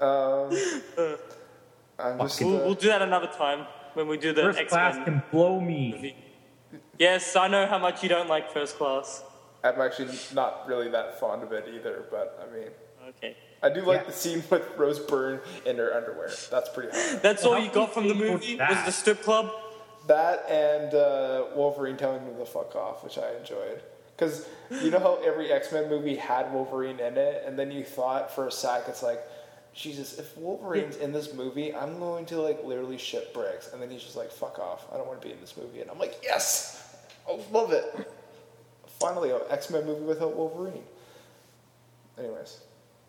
I'm just... We'll do that another time when we do the First Class X-Men can blow me. Yes, I know how much you don't like First Class. I'm actually not really that fond of it either, but I mean... Okay. I do like the scene with Rose Byrne in her underwear. That's pretty hot. That's Well, all you got from the how movie? that? Was the strip club? That and Wolverine telling him to fuck off, which I enjoyed. Because you know how every X-Men movie had Wolverine in it, and then you thought for a sec, it's like, Jesus, if Wolverine's in this movie, I'm going to like literally shit bricks. And then he's just like, fuck off, I don't want to be in this movie. And I'm like, yes, I love it. Finally, an X-Men movie without Wolverine. Anyways.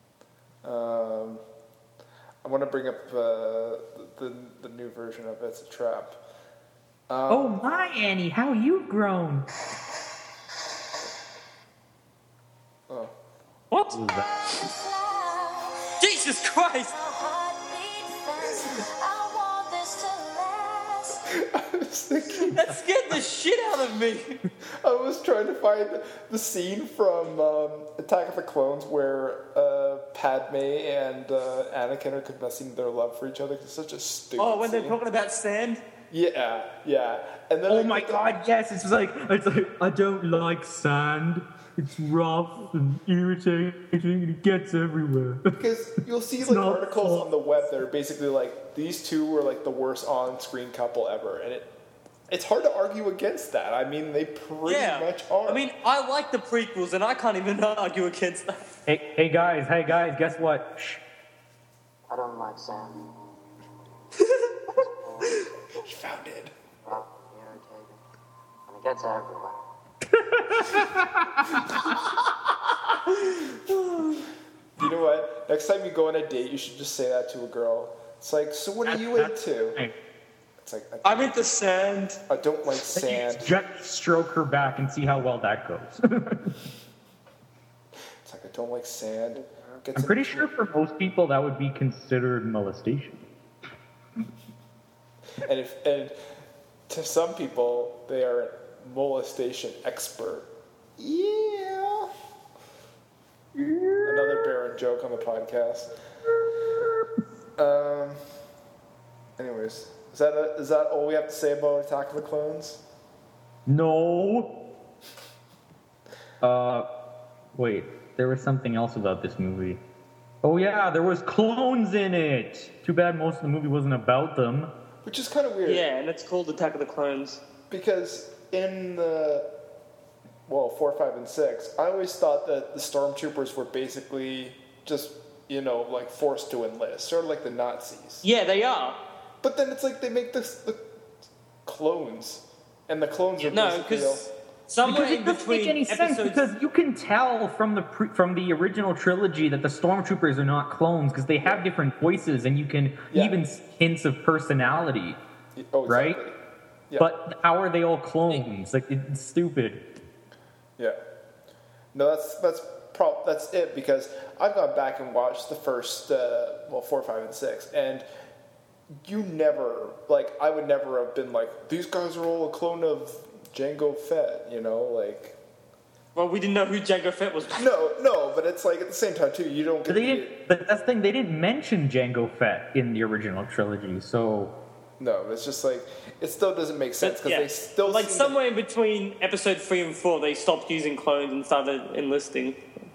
I want to bring up the new version of It's a Trap. Oh my, Annie, how you've grown. Oh. What? What was that? Jesus Christ! I was thinking, That scared the shit out of me. I was trying to find the scene from Attack of the Clones where Padme and Anakin are confessing their love for each other. It's such a stupid Oh, when they're scene. talking about sand? Yeah. And then Oh my god, yes, it's like, I don't like sand. It's rough and irritating and it gets everywhere. Because you'll see like not articles fun. on the web that are basically like, these two were like the worst on-screen couple ever. And it's hard to argue against that. I mean, they pretty much are. I mean, I like the prequels, and I can't even argue against that. Hey guys, guess what? Shh. I don't like sand. he found it. Rough, irritating, and it gets everywhere. You know what? Next time you go on a date, you should just say that to a girl. It's like, so what are you into? Hey, It's like, I'm into sand. I don't like sand. just stroke her back and see how well that goes. It's like, I don't like sand. Gets I'm pretty into sure for most people that would be considered molestation. And to some people, they are a molestation expert. Yeah. Another Baron joke on the podcast. Anyways, is that all we have to say about Attack of the Clones? No. Wait. There was something else about this movie. Oh yeah, there was clones in it. Too bad most of the movie wasn't about them. Which is kind of weird. Yeah, and it's called Attack of the Clones. Because in the 4, 5, and 6, I always thought that the stormtroopers were basically just, like forced to enlist, sort of like the Nazis. Yeah, they are. But then it's like they make the clones, and the clones are No, basically because somewhere Because it in doesn't between make any sense, episodes. because you can tell from the original trilogy that the stormtroopers are not clones because they have different voices and you can even see hints of personality, right? Exactly. Yeah. But how are they all clones? Like, it's stupid. Yeah. No, that's it, because I've gone back and watched the first 4, 5, and 6, and you never, I would never have been like, these guys are all a clone of Jango Fett, like. Well, we didn't know who Jango Fett was. No, but it's like at the same time too, you don't get. But that's the thing, they didn't mention Jango Fett in the original trilogy, so. No, it's just like it still doesn't make sense because they still seem somewhere in between episode 3 and 4, they stopped using clones and started enlisting.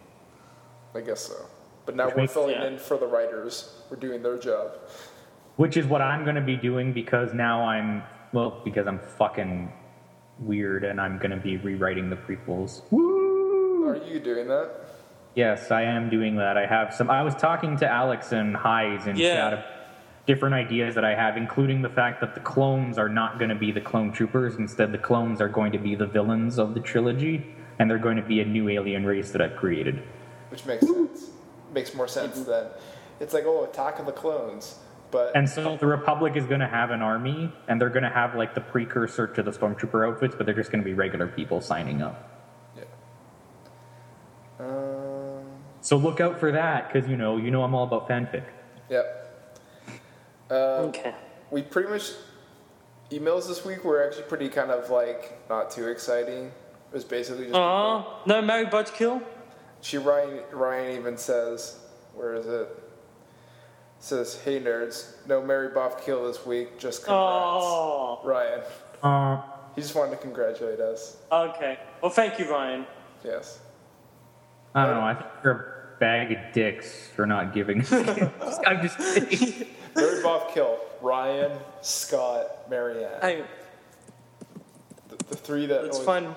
I guess so, but now we're filling in for the writers. We're doing their job. Which is what I'm going to be doing because now because I'm fucking weird and I'm going to be rewriting the prequels. Woo! Are you doing that? Yes, I am doing that. I was talking to Alex and Hyes in chat about different ideas that I have, including the fact that the clones are not going to be the clone troopers. Instead, the clones are going to be the villains of the trilogy, and they're going to be a new alien race that I've created. Which makes sense. Makes more sense than it's like, Attack of the Clones. And so the Republic is going to have an army, and they're going to have the precursor to the Stormtrooper outfits, but they're just going to be regular people signing up. Yeah. So look out for that, because I'm all about fanfic. Yep. Okay. We pretty much emails this week were actually pretty kind of not too exciting. It was basically just. No Mary Butch kill. Ryan even says, where is it? Says, hey nerds, no Mary Boff kill this week, just congrats. Ryan. He just wanted to congratulate us. Okay. Well, thank you, Ryan. Yes. I don't know, I think you're a bag of dicks for not giving. I'm just kidding. Mary Boff kill. Ryan, Scott, Marianne. Hey, the three that. it's fun.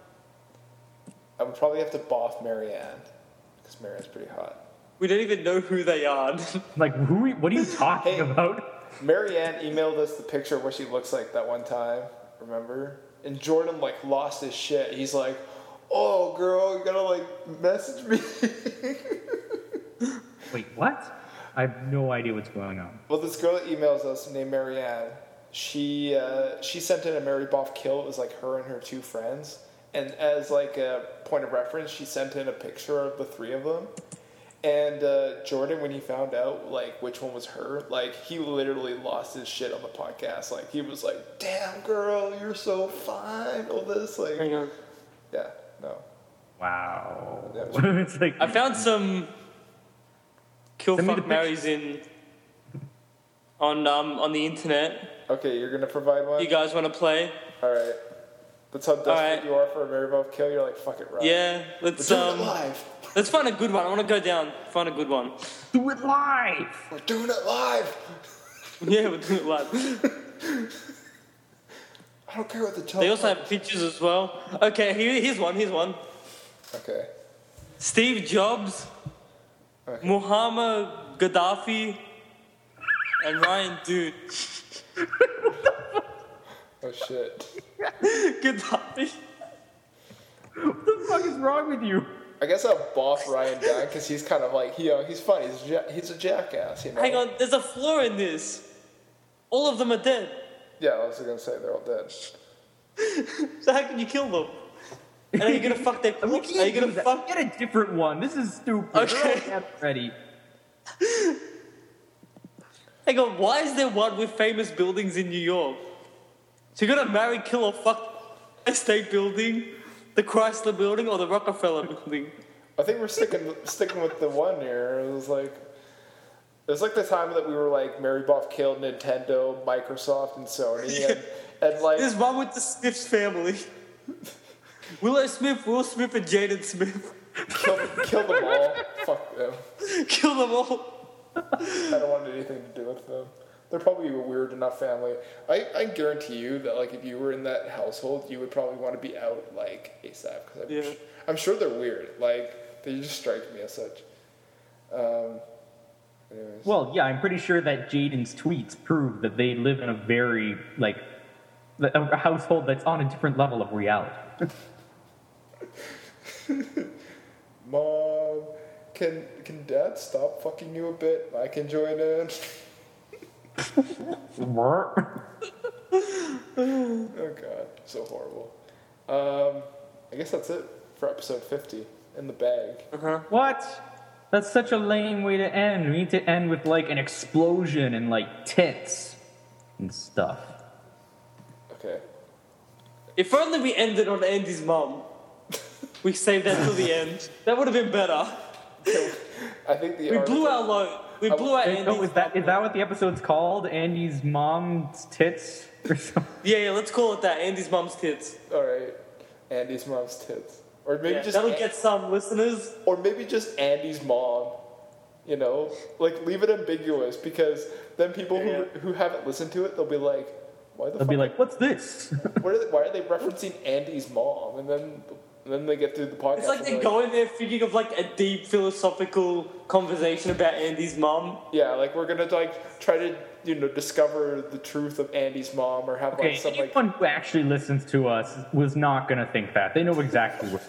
I would probably have to boff Marianne, because Marianne's pretty hot. We don't even know who they are. What are you talking about? Marianne emailed us the picture of what she looks like that one time, remember? And Jordan, lost his shit. He's like, oh, girl, you gotta, message me. Wait, what? I have no idea what's going on. Well, this girl that emails us named Marianne, she sent in a Mary Boff kill. It was, her and her 2 friends. And as, a point of reference, she sent in a picture of the 3 of them. And Jordan, when he found out, which one was her, he literally lost his shit on the podcast. He was like, damn, girl, you're so fine. All this, Hang on. Yeah, no. Wow. Yeah, it's I found some kill Send me fuck the marries on the internet. Okay, you're going to provide one? You guys want to play? All right. That's how desperate right. you are for a Mary Boff kill. You're like, fuck it, right? Yeah, let's We're doing it live. let's find a good one. I want to go down, find a good one. Do it live! We're doing it live. Yeah, we're doing it live. I don't care what the tone. They also have pictures as well. Okay, here's one. Okay. Steve Jobs, Okay. Muhammad Gaddafi, and Ryan Dude. Oh shit. Gaddafi. What the fuck is wrong with you? I guess I'll boss Ryan down because he's kind of he's funny. He's a jackass, Hang on, there's a flaw in this. All of them are dead. Yeah, I was gonna say they're all dead. So how can you kill them? And are you gonna fuck their We corpse? Are can't you gonna do that. fuck? Get a different one. This is stupid. Okay. They're all ready. Hang on, why is there one with famous buildings in New York? So you're gonna marry, kill, or fuck the State Building, the Chrysler Building, or the Rockefeller Building? I think we're sticking with the one here. It was like the time that we were like Mary Boff killed Nintendo, Microsoft, and Sony, and like There's one with the Smiths family. Will Smith, and Jaden Smith. kill them all. Fuck them. Kill them all. I don't want anything to do with them. They're probably a weird enough family. I guarantee you that like if you were in that household, you would probably want to be out like ASAP because I'm sure they're weird. Like they just strike me as such. Anyways. Well, yeah, I'm pretty sure that Jaden's tweets prove that they live in a very, like, a household that's on a different level of reality. Mom, can Dad stop fucking you a bit? I can join in. Oh God, so horrible. I guess that's it for episode 50 in the bag. What? That's such a lame way to end. We need to end with, like, an explosion and, like, tits and stuff. Okay. If only we ended on Andy's mom. We saved that till the end. That would have been better. I think the We blew our load. We blew out Andy's Is that what the episode's called? Andy's mom's tits? Or something? Yeah, let's call it that. Andy's mom's kids. All right, Andy's mom's tits, or maybe Yeah, just that'll get some listeners. or maybe just Andy's mom. You know, like leave it ambiguous because then people who haven't listened to it, they'll be like, why the? They'll be like, what's this? why are they referencing Andy's mom? And then they get through the podcast. It's like and they're going there thinking of like a deep philosophical conversation about Andy's mom. Yeah, like we're gonna like try to discover the truth of Andy's mom or have Okay, like some like. anyone who actually listens to us was not going to think that. They know exactly what.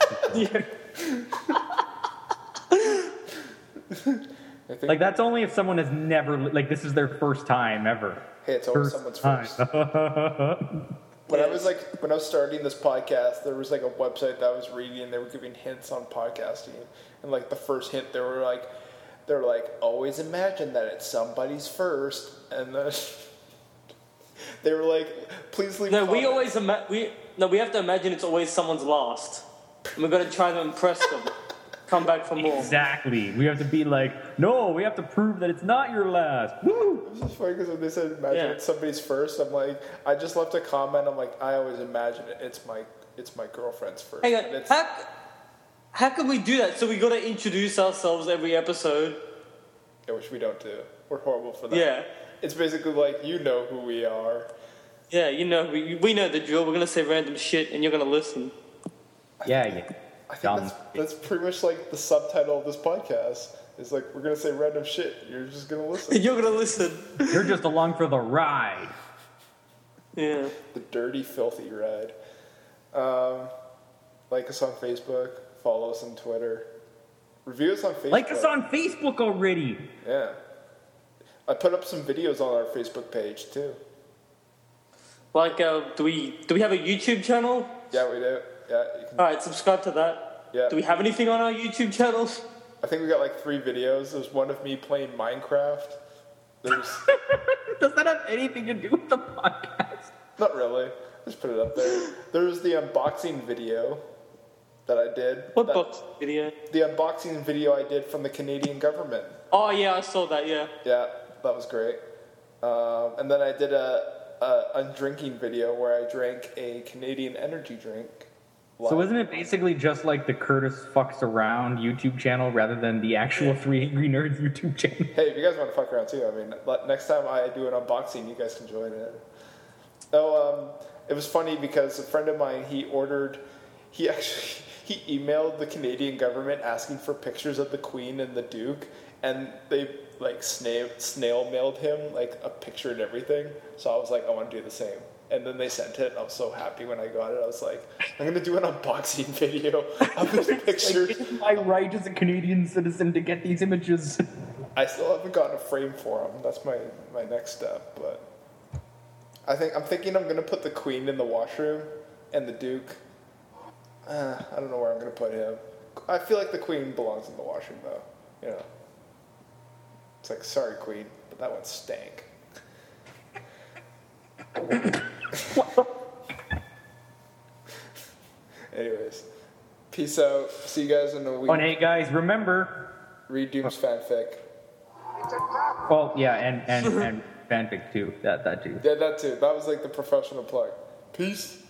I think, Like, that's only if someone has never, like, this is their first time ever. hey, it's always someone's first. When I was starting this podcast, there was like a website that I was reading, and they were giving hints on podcasting. And like the first hint, they were like, always imagine that it's somebody's first, and then they were like, please leave. No, comments. we have to imagine it's always someone's last. And we're gonna try to impress them. Come back for more. Exactly. We have to be like, no, we have to prove that it's not your last. Woo! It's just funny because when they said imagine it's somebody's first, I'm like, I just left a comment. I'm like, I always imagine it's my girlfriend's first. Hang And on, how can we do that? So we gotta introduce ourselves every episode. Yeah, which we don't do. We're horrible for that. Yeah. It's basically like you know who we are. Yeah, we know the drill. We're gonna say random shit, and you're gonna listen. Yeah. I think that's pretty much like the subtitle of this podcast. It's like we're gonna say random shit. You're just gonna listen. You're gonna listen. You're just along for the ride. Yeah. The dirty, filthy ride. Like us on Facebook. Follow us on Twitter. Review us on Facebook. Like us on Facebook already. Yeah. I put up some videos on our Facebook page too. Like, do we have a YouTube channel? Yeah, we do. Yeah. You can, All right, subscribe to that. Yeah. Do we have anything on our YouTube channels? I think we got like 3 videos. There's one of me playing Minecraft. There's Does that have anything to do with the podcast? not really. Just put it up there. There's the unboxing video that I did. What box video? The unboxing video I did from the Canadian government. Oh yeah, I saw that. Yeah. Yeah, that was great. And then I did a drinking video where I drank a Canadian energy drink. So isn't it basically just like the Curtis Fucks Around YouTube channel rather than the actual 3 Angry Nerds YouTube channel? Hey, if you guys want to fuck around too, I mean, next time I do an unboxing, you guys can join it. Oh, it was funny because a friend of mine, he emailed the Canadian government asking for pictures of the Queen and the Duke, and they like snail mailed him like a picture and everything. So I was like, I want to do the same. And then they sent it, and I was so happy when I got it. I was like, I'm going to do an unboxing video of this picture. Like, it's my right as a Canadian citizen to get these images. I still haven't gotten a frame for them. That's my next step. But I'm thinking I'm going to put the Queen in the washroom and the Duke I don't know where I'm gonna put him. I feel like the Queen belongs in the washroom though. You know. It's like, sorry, Queen, but that one stank. Anyways, peace out. See you guys in a week. Oh, and hey guys, remember. Read Doom's fanfic. Well, yeah, and fanfic too. That too. Yeah, that too. That was like the professional plug. Peace.